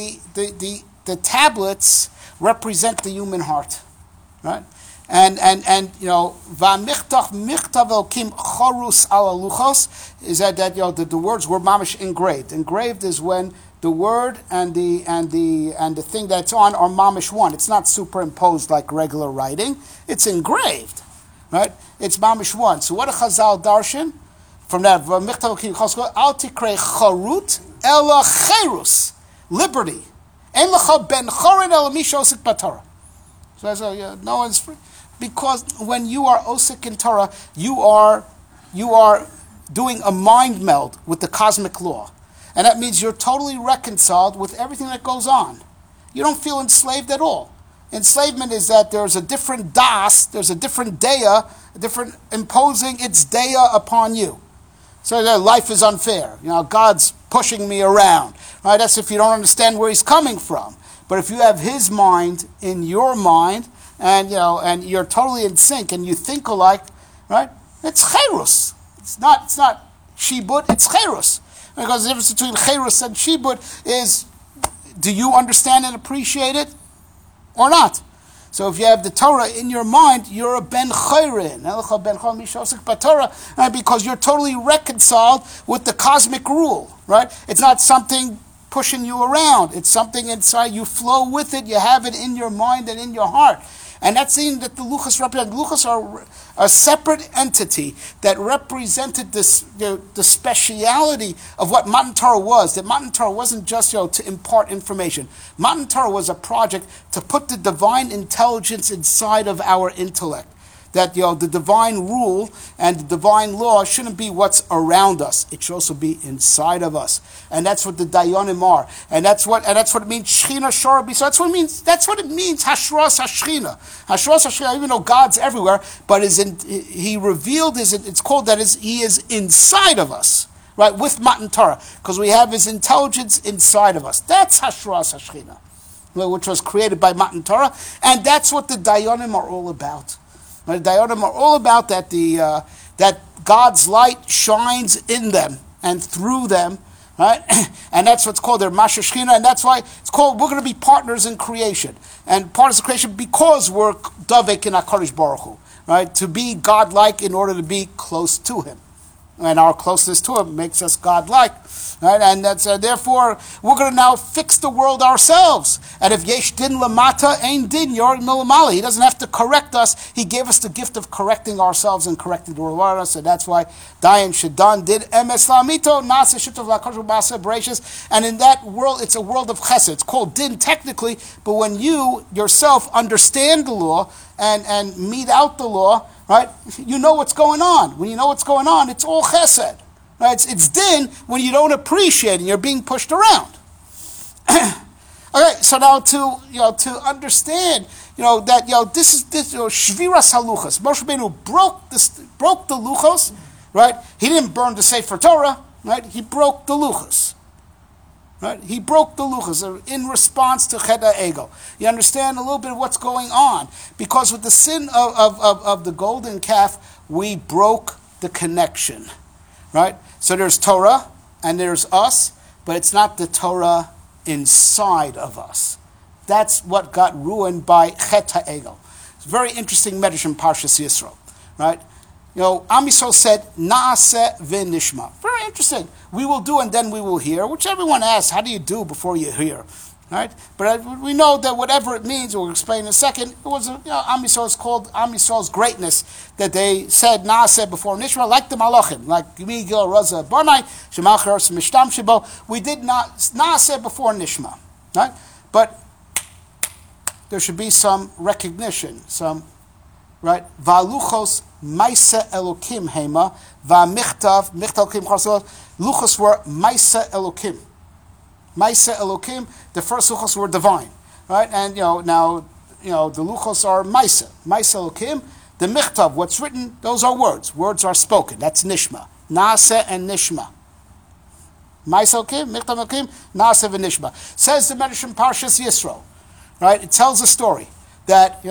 The tablets represent the human heart, right? And va'michtach michtav elkim charus al luchos is that the words were mamish engraved. Engraved is when the word and the thing that's on are mamish one. It's not superimposed like regular writing. It's engraved, right? It's mamish one. So what a Chazal darshan from that va'michtav elkim charus al tikrei charut ela cherus. Liberty. En lecha ben chorin el misha osik b'Torah. So no one's free. Because when you are osik in Torah, you are doing a mind meld with the cosmic law. And that means you're totally reconciled with everything that goes on. You don't feel enslaved at all. Enslavement is that there's a different das, there's a different daya, a different imposing its daya upon you. So that life is unfair. God's pushing me around. Right? That's if you don't understand where He's coming from. But if you have His mind in your mind, and you're totally in sync, and you think alike, right? It's cherus. It's not shibud. It's cherus. Because the difference between cherus and shibud is, do you understand and appreciate it, or not? So if you have the Torah in your mind, you're a ben chayrin, because you're totally reconciled with the cosmic rule, right? It's not something pushing you around. It's something inside. You flow with it. You have it in your mind and in your heart. And that's saying that the luchos represent. Luchos are a separate entity that represented this, the speciality of what Matan Torah was. That Matan Torah wasn't just to impart information. Matan Torah was a project to put the divine intelligence inside of our intellect, that the divine rule and the divine law shouldn't be what's around us. It should also be inside of us, and that's what the dayanim are, and that's what it means. Shechina shara. So that's what it means. That's what it means. Hashras hashchina. Hashras hashchina. Even though God's everywhere, but He revealed it's called that He is inside of us, right? With Matan Torah, because we have His intelligence inside of us. That's Hashras hashchina, which was created by Matan Torah, and that's what the dayanim are all about. The dayanim are all about that that God's light shines in them and through them, right? And that's what's called their Masha Shechina, and that's why it's called, we're going to be partners in creation. And partners in creation because we're Davek in HaKadosh Baruch Hu, right? To be God-like in order to be close to Him. And our closeness to Him makes us God-like. Right? And that's therefore we're going to now fix the world ourselves. And if yesh din lamata ein din yor milamali, He doesn't have to correct us. He gave us the gift of correcting ourselves and correcting the world around us. So that's why Dayan Shadan did emes lamito nasa shutav lakoshu basa bracious. And in that world, it's a world of chesed. It's called din technically, but when you yourself understand the law and mete out the law, right? You know what's going on. When you know what's going on, it's all chesed. Right? It's din when you don't appreciate and you're being pushed around. Okay, so now to understand, that this is shviras haluchos. Moshe Rabbeinu broke the luchos, right? He didn't burn the Sefer Torah, right? He broke the luchos. Right? He broke the luchos in response to Chet HaEgel. You understand a little bit of what's going on. Because with the sin of the golden calf, we broke the connection. Right? So there's Torah, and there's us, but it's not the Torah inside of us. That's what got ruined by Chet HaEgel. It's a very interesting medrash in Parshas Yisro. Right? Am Yisrael said, Naaseh v'nishma. Very interesting. We will do and then we will hear, which everyone asks, how do you do before you hear? Right? But we know that whatever it means, we'll explain in a second, it was, Am Yisrael is called Am Yisrael's greatness, that they said Naaseh before Nishma, like the Malachim, like Migil, Raza, Barnai, Shemachar, Mishtam Shibo. We did not Naaseh before Nishma. Right? But there should be some recognition, right? Va'luchos Maisa Elokim Hema, Va'michtav, Michtav Kim Charsot, Luchos were Maisa Elokim. Maisa Elokim, the first Luchos were divine. Right? And now the Luchos are Maisa. Maisa Elokim, the Michtav, what's written, those are words. Words are spoken. That's Nishma. Naaseh and Nishma. Maisa Elokim, Michtav Elokim, Naaseh and Nishma. Says the Medrash in Parshas Yisro. Right? It tells a story that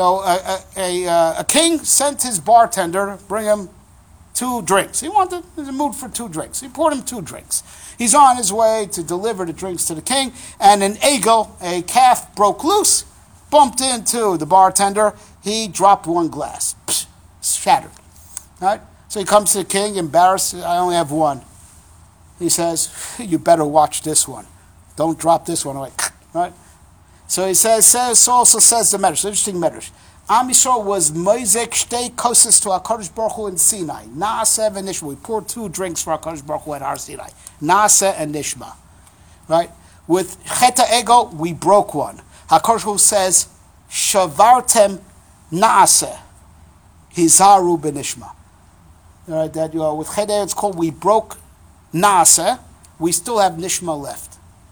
a king sent his bartender bring him 2 drinks. He wanted in the mood for 2 drinks. He poured him 2 drinks. He's on his way to deliver the drinks to the king, and an egel, a calf, broke loose, bumped into the bartender. He dropped 1 glass, shattered. Right? So he comes to the king, embarrassed. I only have 1. He says, "You better watch this one. Don't drop this one away." Right? So he also says the Medrash, interesting Medrash. Am Yisrael was Moizek Shtei Kosses to HaKadosh Baruch Hu in Sinai. Naaseh and Nishma. We poured 2 drinks for HaKadosh Baruch Hu at Har Sinai. Naaseh and Nishma. Right? With Chet HaEgel, we broke one. HaKadosh Baruch Hu says, Shavartem Naaseh. Hizaru Benishma. Right? That with Chet HaEgel, it's called we broke Naaseh. We still have Nishma left.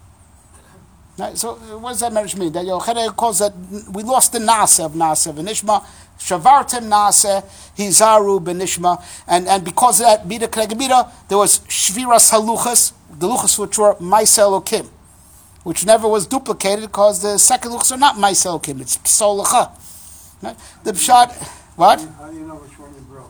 Right, so what does that medrash mean? That Chet HaEgel calls that we lost the Naaseh of Naaseh v'nishma, Shavartem Naaseh, Hizaru b'nishma, and because of that, Bida K'neged Bida, there was Shviras Haluchas, the Luchas which were Maisa Elokim, which never was duplicated because the second Luchas are not Maisa Elokim, it's Psol Lecha. Right? The Pshat, what? How do you know which one you broke?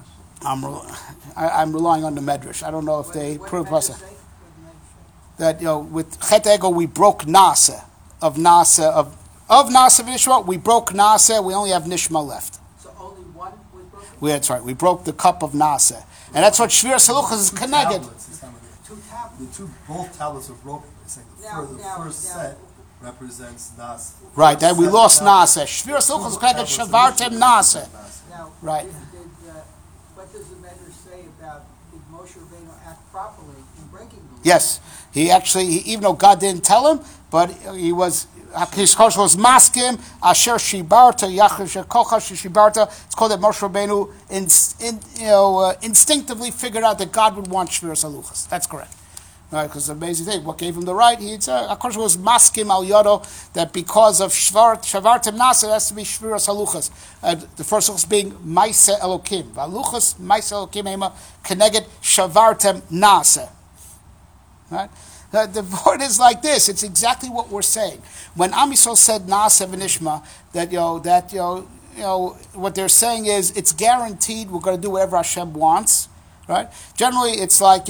I'm relying on the medrash. I don't know if they prove us. What did That with Chet HaEgel we broke Naaseh of Naaseh v'nishma. We broke Naaseh. We only have Nishma left. So only one was broken? That's right. We broke the cup of Naaseh, and that's what Shvir Saluchas is connected. 2 tablets. Both tablets are broken. It's like the first set represents Nas. Right. That we lost Naaseh. Shvir Saluchas is connected. Shavartem Naaseh. Now, Right. what does the Medrash say about did Moshe Rabbeinu act properly in breaking the law? Yes. He actually, even though God didn't tell him, but he was HaKadosh was maskim, asher shibarta, yachar kocha shibarta. It's called that Moshe Rabbeinu instinctively figured out that God would want Shviras Haluchos. That's correct. Right, because the amazing thing, what gave him the right? HaKadosh was maskim al yodo, that because of shavartem nasa, it has to be Shviras Haluchos. The first luchos being Maisa Elokim. Valuchos Maisa Elokim ema keneged shavartem nasa. Right? The word is like this. It's exactly what we're saying. When Am Yisrael said Na'aseh v'nishma, what they're saying is it's guaranteed we're going to do whatever Hashem wants, right? Generally, it's a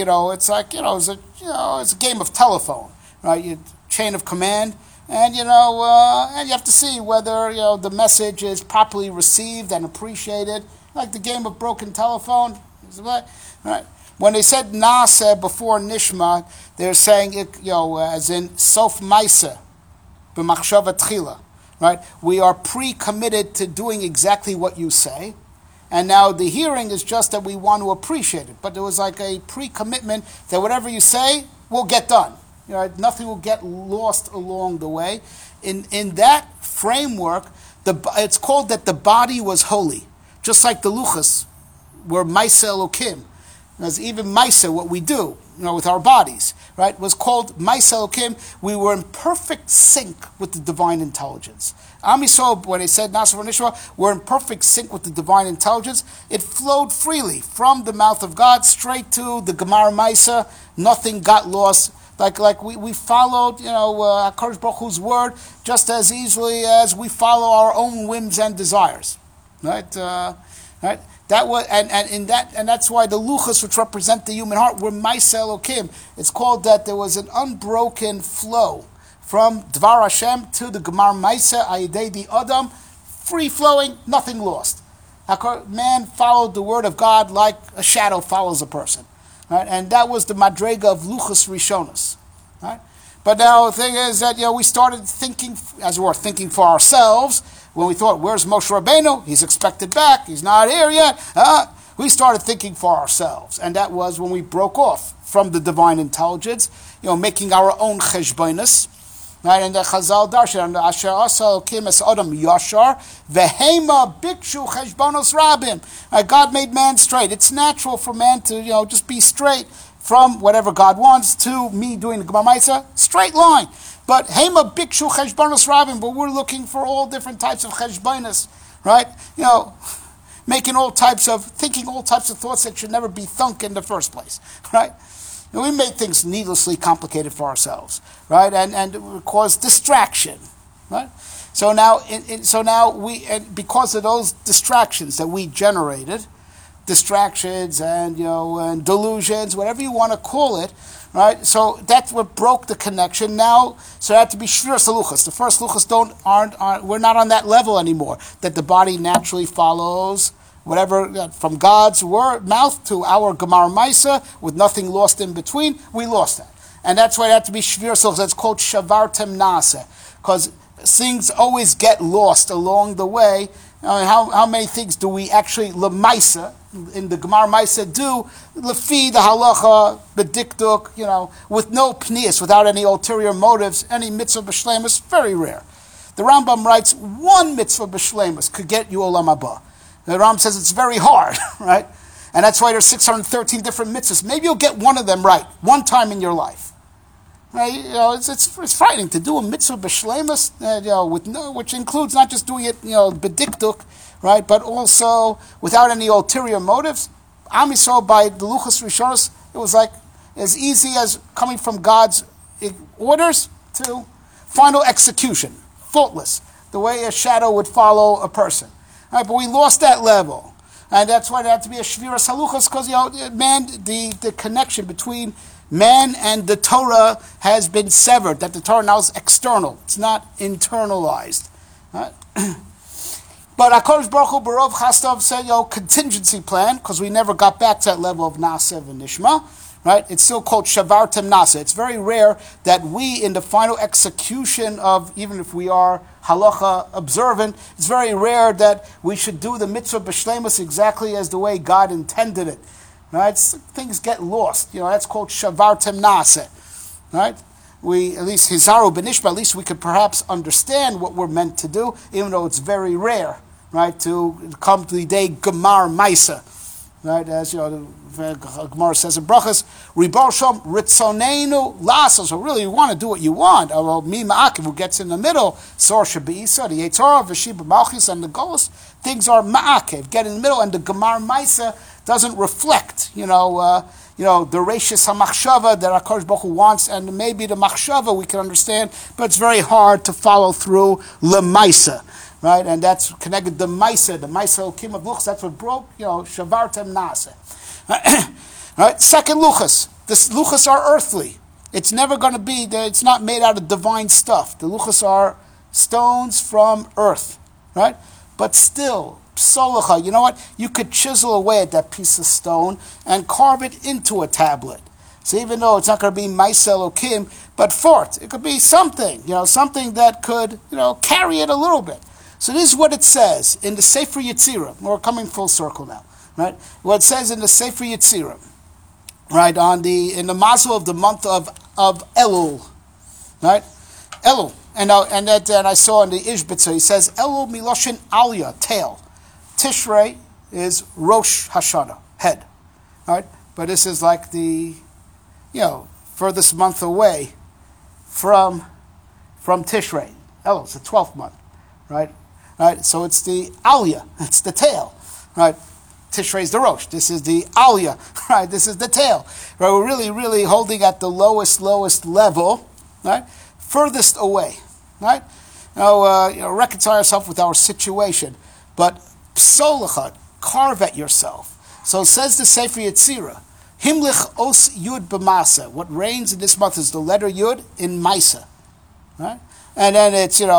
game of telephone, right? Chain of command, and you have to see whether the message is properly received and appreciated, like the game of broken telephone, right? When they said Na'aseh before Nishma, they're saying it, as in Sof Maisa, b'machshava tchila, right? We are pre-committed to doing exactly what you say, and now the hearing is just that we want to appreciate it. But there was like a pre-commitment that whatever you say will get done. Nothing will get lost along the way. In that framework, it's called that the body was holy, just like the luchas were Maisa Elokim. As even Maisa, what we do, with our bodies, right, was called Maisa Elokim. We were in perfect sync with the divine intelligence. Am Yisrael, when they said Na'aseh v'nishma, we're in perfect sync with the divine intelligence. It flowed freely from the mouth of God straight to the Gemara Maisa. Nothing got lost. Like we followed, HaKadosh Baruch Hu's word just as easily as we follow our own whims and desires, right? Right. That was and that's why the luchos, which represent the human heart, were Maisa Elokim. It's called that there was an unbroken flow from Dvar Hashem to the Gemar Maisa Ayidei the Adam, free flowing, nothing lost. Man followed the word of God like a shadow follows a person, right? And that was the madrega of luchos rishonos, right? But now the thing is that we started thinking, as we were thinking for ourselves. When we thought, where's Moshe Rabbeinu? He's expected back. He's not here yet. We started thinking for ourselves. And that was when we broke off from the divine intelligence, making our own cheshbonos. Right? And the Chazal Darshan, Asher Asal Kim Es Adam Yashar, Vehema Bikshu Cheshbonos Rabim. God made man straight. It's natural for man to, just be straight from whatever God wants to me doing the Gemara Maisa. Straight line. But Hema Bikshu Cheshbonos Rabim, but we're looking for all different types of cheshbonos, right? Thinking all types of thoughts that should never be thunk in the first place, right? We made things needlessly complicated for ourselves, right? And it would cause distraction, right? So now because of those distractions that we generated, distractions and and delusions, whatever you want to call it, right? So that's what broke the connection. Now, so it had to be Shviras Haluchos. The first luchos aren't we're not on that level anymore. That the body naturally follows whatever from God's word mouth to our Gemara Maisa with nothing lost in between. We lost that, and that's why it had to be Shviras Haluchos. That's called Shavartem Na'aseh, because things always get lost along the way. How many things do we actually lemaisa in the Gemara Maisa do lefi the halacha bedikduk, with no pnius, without any ulterior motives, any mitzvah b'shleimus? Very rare. The Rambam writes one mitzvah b'shleimus could get you olam haba. The Rambam says it's very hard, right? And that's why there's 613 different mitzvahs. Maybe you'll get one of them right one time in your life. Right? It's frightening to do a mitzvah b'shleimus, which includes not just doing it, bedikduk, right, but also without any ulterior motives. Am Yisrael, by the luchos rishonos, it was like as easy as coming from God's orders to final execution, faultless, the way a shadow would follow a person. Right? But we lost that level, and that's why it had to be a Shviras Haluchos, because man, the connection between man and the Torah has been severed, that the Torah now is external. It's not internalized. Right? But HaKadosh Baruch Hu Barov Chastav said, contingency plan, because we never got back to that level of Na'aseh v'nishma. Right? It's still called Shavartem Na'aseh. It's very rare that we, in the final execution of, even if we are halacha observant, it's very rare that we should do the mitzvah b'shleimus exactly as the way God intended it. Right? Things get lost. That's called Shavartem Na'aseh. Right? we, at least Hizaru Benishma, at least we could perhaps understand what we're meant to do, even though it's very rare, right, to come to the day Gemar Maisa, right, as you know, the Gemara says in Brachas, Ribar Shom Ritzonenu Lasa, so really you want to do what you want, although Mi Ma'akiv, who gets in the middle, Sor Shabisa, the Yetzorah, Veshiba Malchis, and the Golos, things are Ma'akiv, get in the middle, and the Gemar Maisa doesn't reflect, the Reishis HaMachshava that HaKadosh Baruch Hu wants, and maybe the Machshava we can understand, but it's very hard to follow through L'Maisa, right? And that's connected to the Maisa Okim of Luchas, that's what broke, Shavartem Nase. Right? Second Luchas. The Luchas are earthly. It's never going to be, it's not made out of divine stuff. The Luchas are stones from earth, right? But still, Psolacha, you know what? You could chisel away at that piece of stone and carve it into a tablet. So even though it's not going to be Maisel Okim, but fort, it could be something, something that could, carry it a little bit. So this is what it says in the Sefer Yetzirah. We're coming full circle now, right? What it says in the Sefer Yetzirah, right, in the mazel of the month of Elul, right? Elul. And I saw in the Ishbitzer, he says, Elul Miloshin Aliyah, tail. Tishrei is Rosh Hashanah, head, right? But this is like the, furthest month away from Tishrei. Elul, it's the 12th month, right? Right? So it's the Aliyah, it's the tail, right? Tishrei is the Rosh. This is the Aliyah, right? This is the tail, right? We're really, really holding at the lowest level, right? Furthest away, right? Reconcile yourself with our situation, but psolacha, carve at yourself. So it says the Sefer Yetzirah, Himlich os Yud b'masa. What reigns in this month is the letter Yud in Maisa, right? And then it's the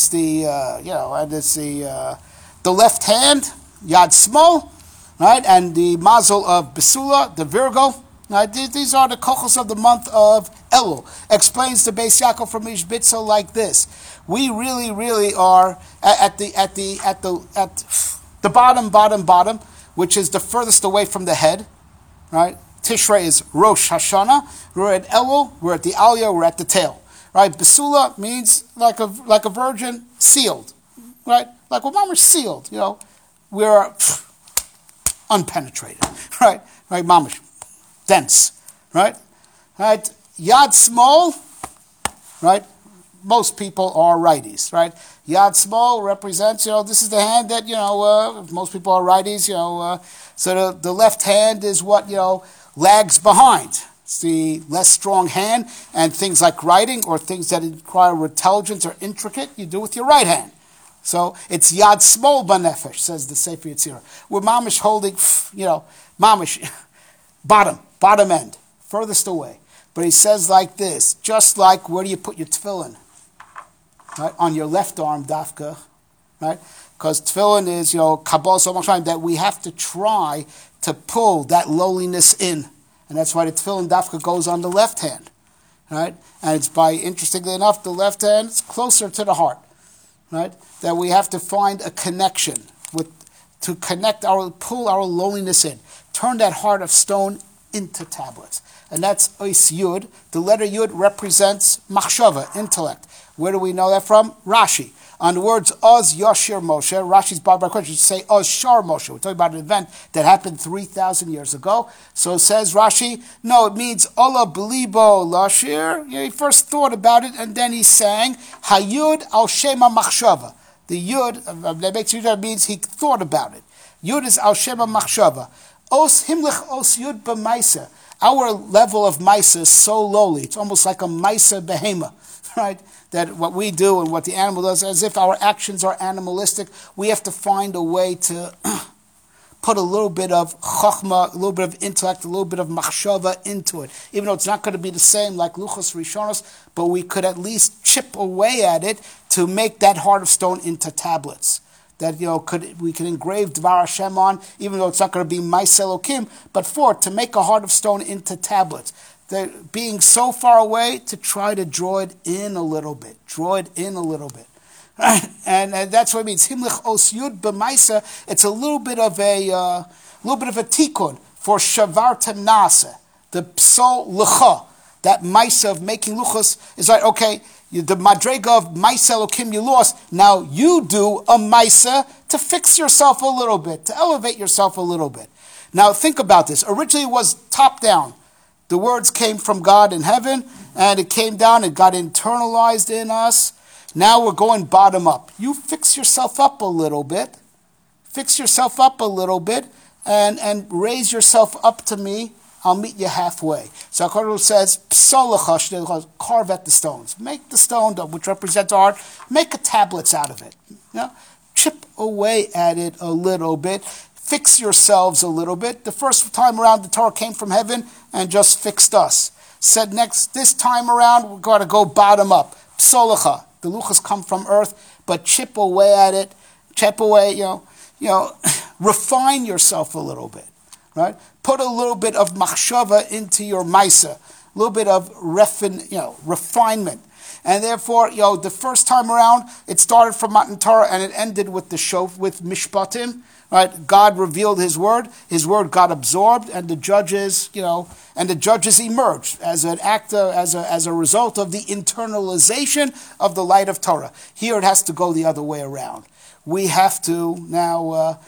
left hand Yad Smol, right? And the mazel of Besula, the Virgo. Right? These are the kochos of the month of Elul. Explains the Beis Yaakov from Ishbitzel like this: we really, really are at the bottom, which is the furthest away from the head. Right? Tishrei is Rosh Hashanah. We're at Elul. We're at the Aliyah. We're at the tail. Right? Besula means like a virgin sealed. Right? Like a mamash sealed. We're unpenetrated. Right? Right? Mamash. Dense, right? Right? Yad Smol, right? Most people are righties, right? Yad Smol represents, this is the hand that, most people are righties, so the left hand is what, lags behind. It's the less strong hand, and things like writing or things that require intelligence or intricate, you do with your right hand. So it's Yad Smol Banefesh, says the Sefer Yetzirah. We're mamish holding, mamish, bottom end, furthest away. But he says like this, just like where do you put your tefillin? Right? On your left arm, dafka, right? Because tefillin is, kabbalah so much time that we have to try to pull that lowliness in. And that's why the tefillin dafka goes on the left hand, right? And it's interestingly enough, the left hand is closer to the heart, right? That we have to find a connection to pull our lowliness in. Turn that heart of stone into tablets. And that's Ois Yud. The letter Yud represents Machshava, intellect. Where do we know that from? Rashi. On the words Oz Yashir Moshe, Rashi's Baba question should say Oz Shar Moshe. We're talking about an event that happened 3,000 years ago. So it says Rashi, no, it means Ola Belibo Lashir. He first thought about it and then he sang Hayud Al Shema Machshava. The Yud, that makes Yud, means he thought about it. Yud is Al Shema Machshava. Os Himlich Os Yud B'Maisa. Our level of Maisa is so lowly. It's almost like a Maisa Behema, right? That what we do and what the animal does, as if our actions are animalistic, we have to find a way to put a little bit of chokhmah, a little bit of intellect, a little bit of machshava into it. Even though it's not going to be the same like Luchos Rishonos, but we could at least chip away at it to make that heart of stone into tablets. That we could engrave Dvar Hashem on, even though it's not going to be Maisel Okim, but to make a heart of stone into tablets. They're being so far away to try to draw it in a little bit. Right? And that's what it means. Himlich os yud b'maisa. It's a little bit of a tikkun for shavartem nase, the psol lecha, That Maisa of making luchos is like, okay, the Madrega of Maisa Elokim you lost, now you do a Maisa to fix yourself a little bit, to elevate yourself a little bit. Now think about this. Originally it was top down. The words came from God in heaven, and it came down, it got internalized in us. Now we're going bottom up. You fix yourself up a little bit. Fix yourself up a little bit, and raise yourself up to me. I'll meet you halfway. So HaKadosh says, Psolacha, carve at the stones. Make the stone, which represents art, make a tablets out of it. Chip away at it a little bit. Fix yourselves a little bit. The first time around, the Torah came from heaven and just fixed us. Said this time around, we've got to go bottom up. Psolacha, the luchas come from earth, but chip away at it. Chip away, refine yourself a little bit. Right? Put a little bit of machshava into your maisa, a little bit of refinement. And therefore, the first time around, it started from Matan Torah and it ended with with Mishpatim. Right? God revealed His word got absorbed, and the judges, emerged as an act, as a result of the internalization of the light of Torah. Here it has to go the other way around. We have to now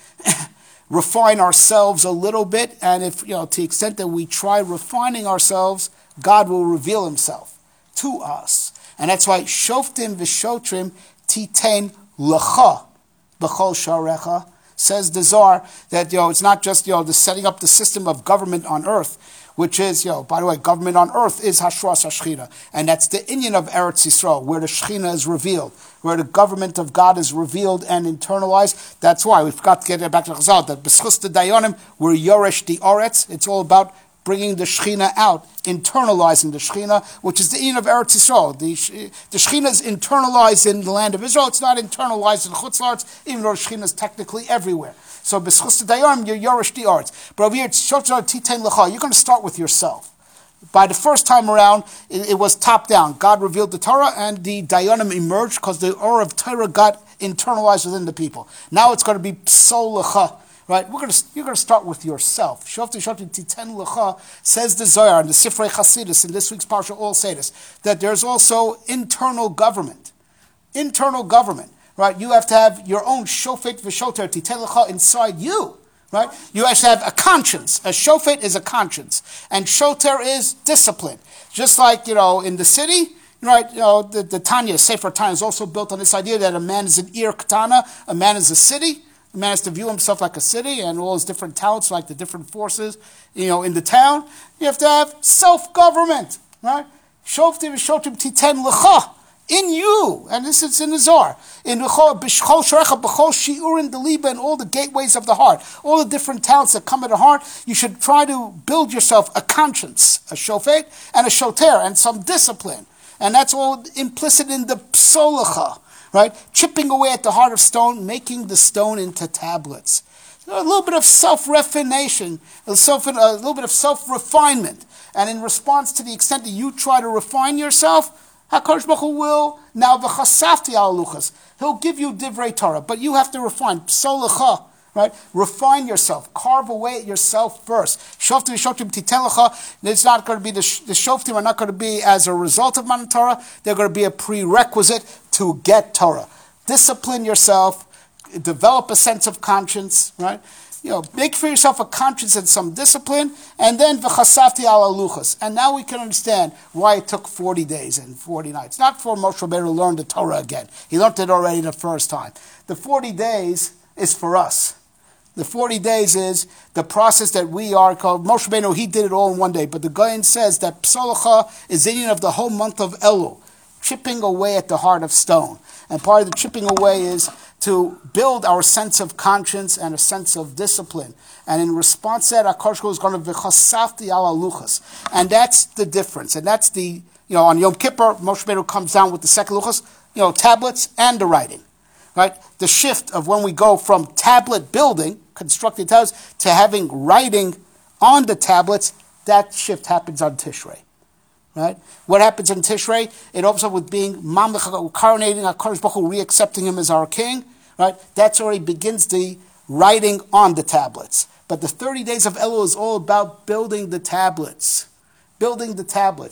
refine ourselves a little bit, and if to the extent that we try refining ourselves, God will reveal Himself to us, and that's why Shoftim v'Shotrim titein lecha b'chol sharecha, says the Zohar, that it's not just the setting up the system of government on earth, which is by the way, government on earth is Hashras HaShechina, and that's the inyan of Eretz Yisrael, where the Shechina is revealed, where the government of God is revealed and internalized. That's why we forgot to get back to Chazal, that B'schus the Dayanim, we're Yoresh the Oretz. It's all about bringing the Shechina out, internalizing the Shechina, which is the inyan of Eretz Yisrael. The Shechina is internalized in the land of Israel. It's not internalized in Chutz La'aretz, even though the Shechina is technically everywhere. So B'schus the Dayanim, you're Yoresh the Oretz. But over here, it's Shoftim Titein Lecha. You're going to start with yourself. By the first time around, it was top down. God revealed the Torah, and the Dayanim emerged because the aura of Torah got internalized within the people. Now it's going to be Psol Lecha. Right? You're going to start with yourself. Shoftim Titein Lecha, says the Zohar, and the Sifrei Chasidus in this week's parsha all say this, that there's also internal government. Internal government. Right? You have to have your own Shofet v'Shoter Titein Lecha inside you. Right? You actually have a conscience. A shofet is a conscience, and shoter is discipline. Just like in the city, right? The Tanya, Sefer Tanya, is also built on this idea that a man is an ir katana, a man is a city. A man has to view himself like a city, and all his different talents, like the different forces, in the town. You have to have self-government, right? Shoftim v'Shotim Titein Lecha. In you, and this is in the Zohar, in B'chol Sharecha, B'chol Shi'urin Deliba, and all the gateways of the heart, all the different talents that come at the heart, you should try to build yourself a conscience, a shofet, and a shoter, and some discipline. And that's all implicit in the psolacha, right? Chipping away at the heart of stone, making the stone into tablets. A little bit of self-refination, a little bit of self-refinement. And in response to the extent that you try to refine yourself, HaKadosh Baruch Hu will, now v'chasafti al luchas, He'll give you divrei Torah, but you have to refine, psolacha, right? Refine yourself, carve away at yourself first. Shoftim v'Shotim Titein Lecha, it's not going to be, the Shoftim are not going to be as a result of Matan Torah, they're going to be a prerequisite to get Torah. Discipline yourself, develop a sense of conscience, right? Make for yourself a conscience and some discipline, and then v'chasafti al luchas. And now we can understand why it took 40 days and 40 nights. Not for Moshe Rabbeinu to learn the Torah again. He learned it already the first time. The 40 days is for us. The 40 days is the process that we are called. Moshe Rabbeinu, he did it all in one day. But the Gaon says that psolacha is the inyan of the whole month of Elul, chipping away at the heart of stone. And part of the chipping away is to build our sense of conscience and a sense of discipline. And in response to that, HaKadosh Baruch Hu is going to v'chasafti al luchas. And that's the difference. And that's the, on Yom Kippur, Moshe Rabbeinu comes down with the second luchas, tablets and the writing. Right? The shift of when we go from tablet building, constructing tablets, to having writing on the tablets, that shift happens on Tishrei. Right? What happens in Tishrei? It opens up with being mamlech, coronating HaKadosh Baruch Hu, re-accepting Him as our King. Right? That's already begins the writing on the tablets. But the 30 days of Elul is all about building the tablets. Building the tablets.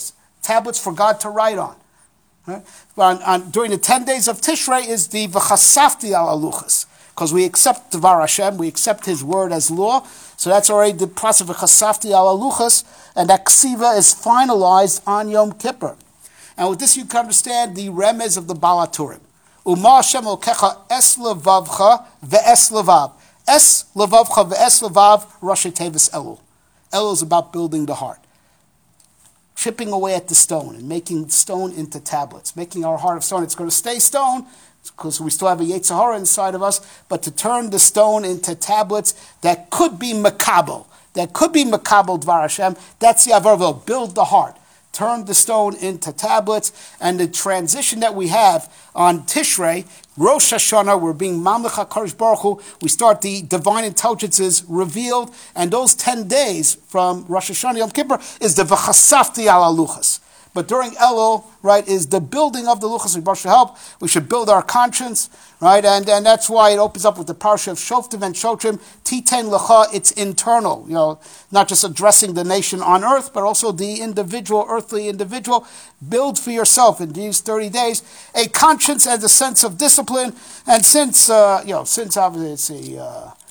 tablets for God to write on. Right? During the 10 days of Tishrei is the v'chasafti al aluchas, because we accept Dvar Hashem, we accept His word as law. So that's already the process of v'chasafti al aluchas, and that ksiva is finalized on Yom Kippur. And with this you can understand the remez of the Balaturim. Uma Hashem Elokecha es levavcha ve'es levav. Es levavcha ve'es levav Rashi Tevis Elul. Elul is about building the heart. Chipping away at the stone and making stone into tablets. Making our heart of stone. It's going to stay stone because we still have a Yetzer Hara inside of us, but to turn the stone into tablets that could be makabel. That could be makabel Dvar Hashem. That's the Avar. Build the heart. Turn the stone into tablets, and the transition that we have on Tishrei, Rosh Hashanah, we're being Mamlech HaKadosh Baruch Hu, we start the divine intelligences revealed, and those 10 days from Rosh Hashanah Yom Kippur is the V'chasafti al Luchas. But during Elul, right, is the building of the Luchas. We should help. We should build our conscience, right? And that's why it opens up with the parsha of Shoftim and Shotrim. Titen Lecha, it's internal. Not just addressing the nation on earth, but also the individual, earthly individual. Build for yourself in these 30 days a conscience and a sense of discipline. And since obviously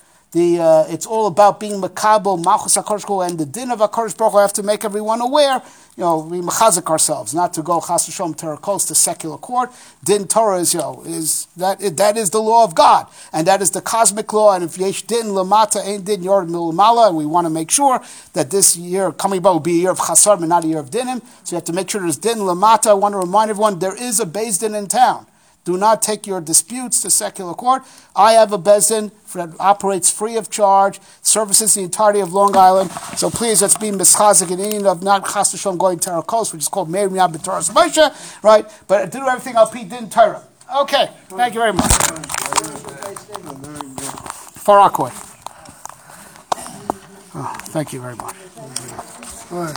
it's all about being makabel, malchus HaKadosh Baruch Hu, and the din of HaKadosh Baruch Hu. I have to make everyone aware. We mechazik ourselves, not to go chas v'shalom terakos to secular court. Din Torah is that is the law of God, and that is the cosmic law. And if yesh din lamata ein din yord milamala, we want to make sure that this year coming about will be a year of chasar, but not a year of dinim. So you have to make sure there's din lamata. I want to remind everyone there is a beis din in town. Do not take your disputes to secular court. I have a beis din that operates free of charge, services the entirety of Long Island. So please, let's be mischazik in Indian of not chas v'shalom going to our coast, which is called Meir Miyad B'Torah Moshe, right? But do everything al pi din Torah. Okay, thank you very much. Farakoi. Thank you very much.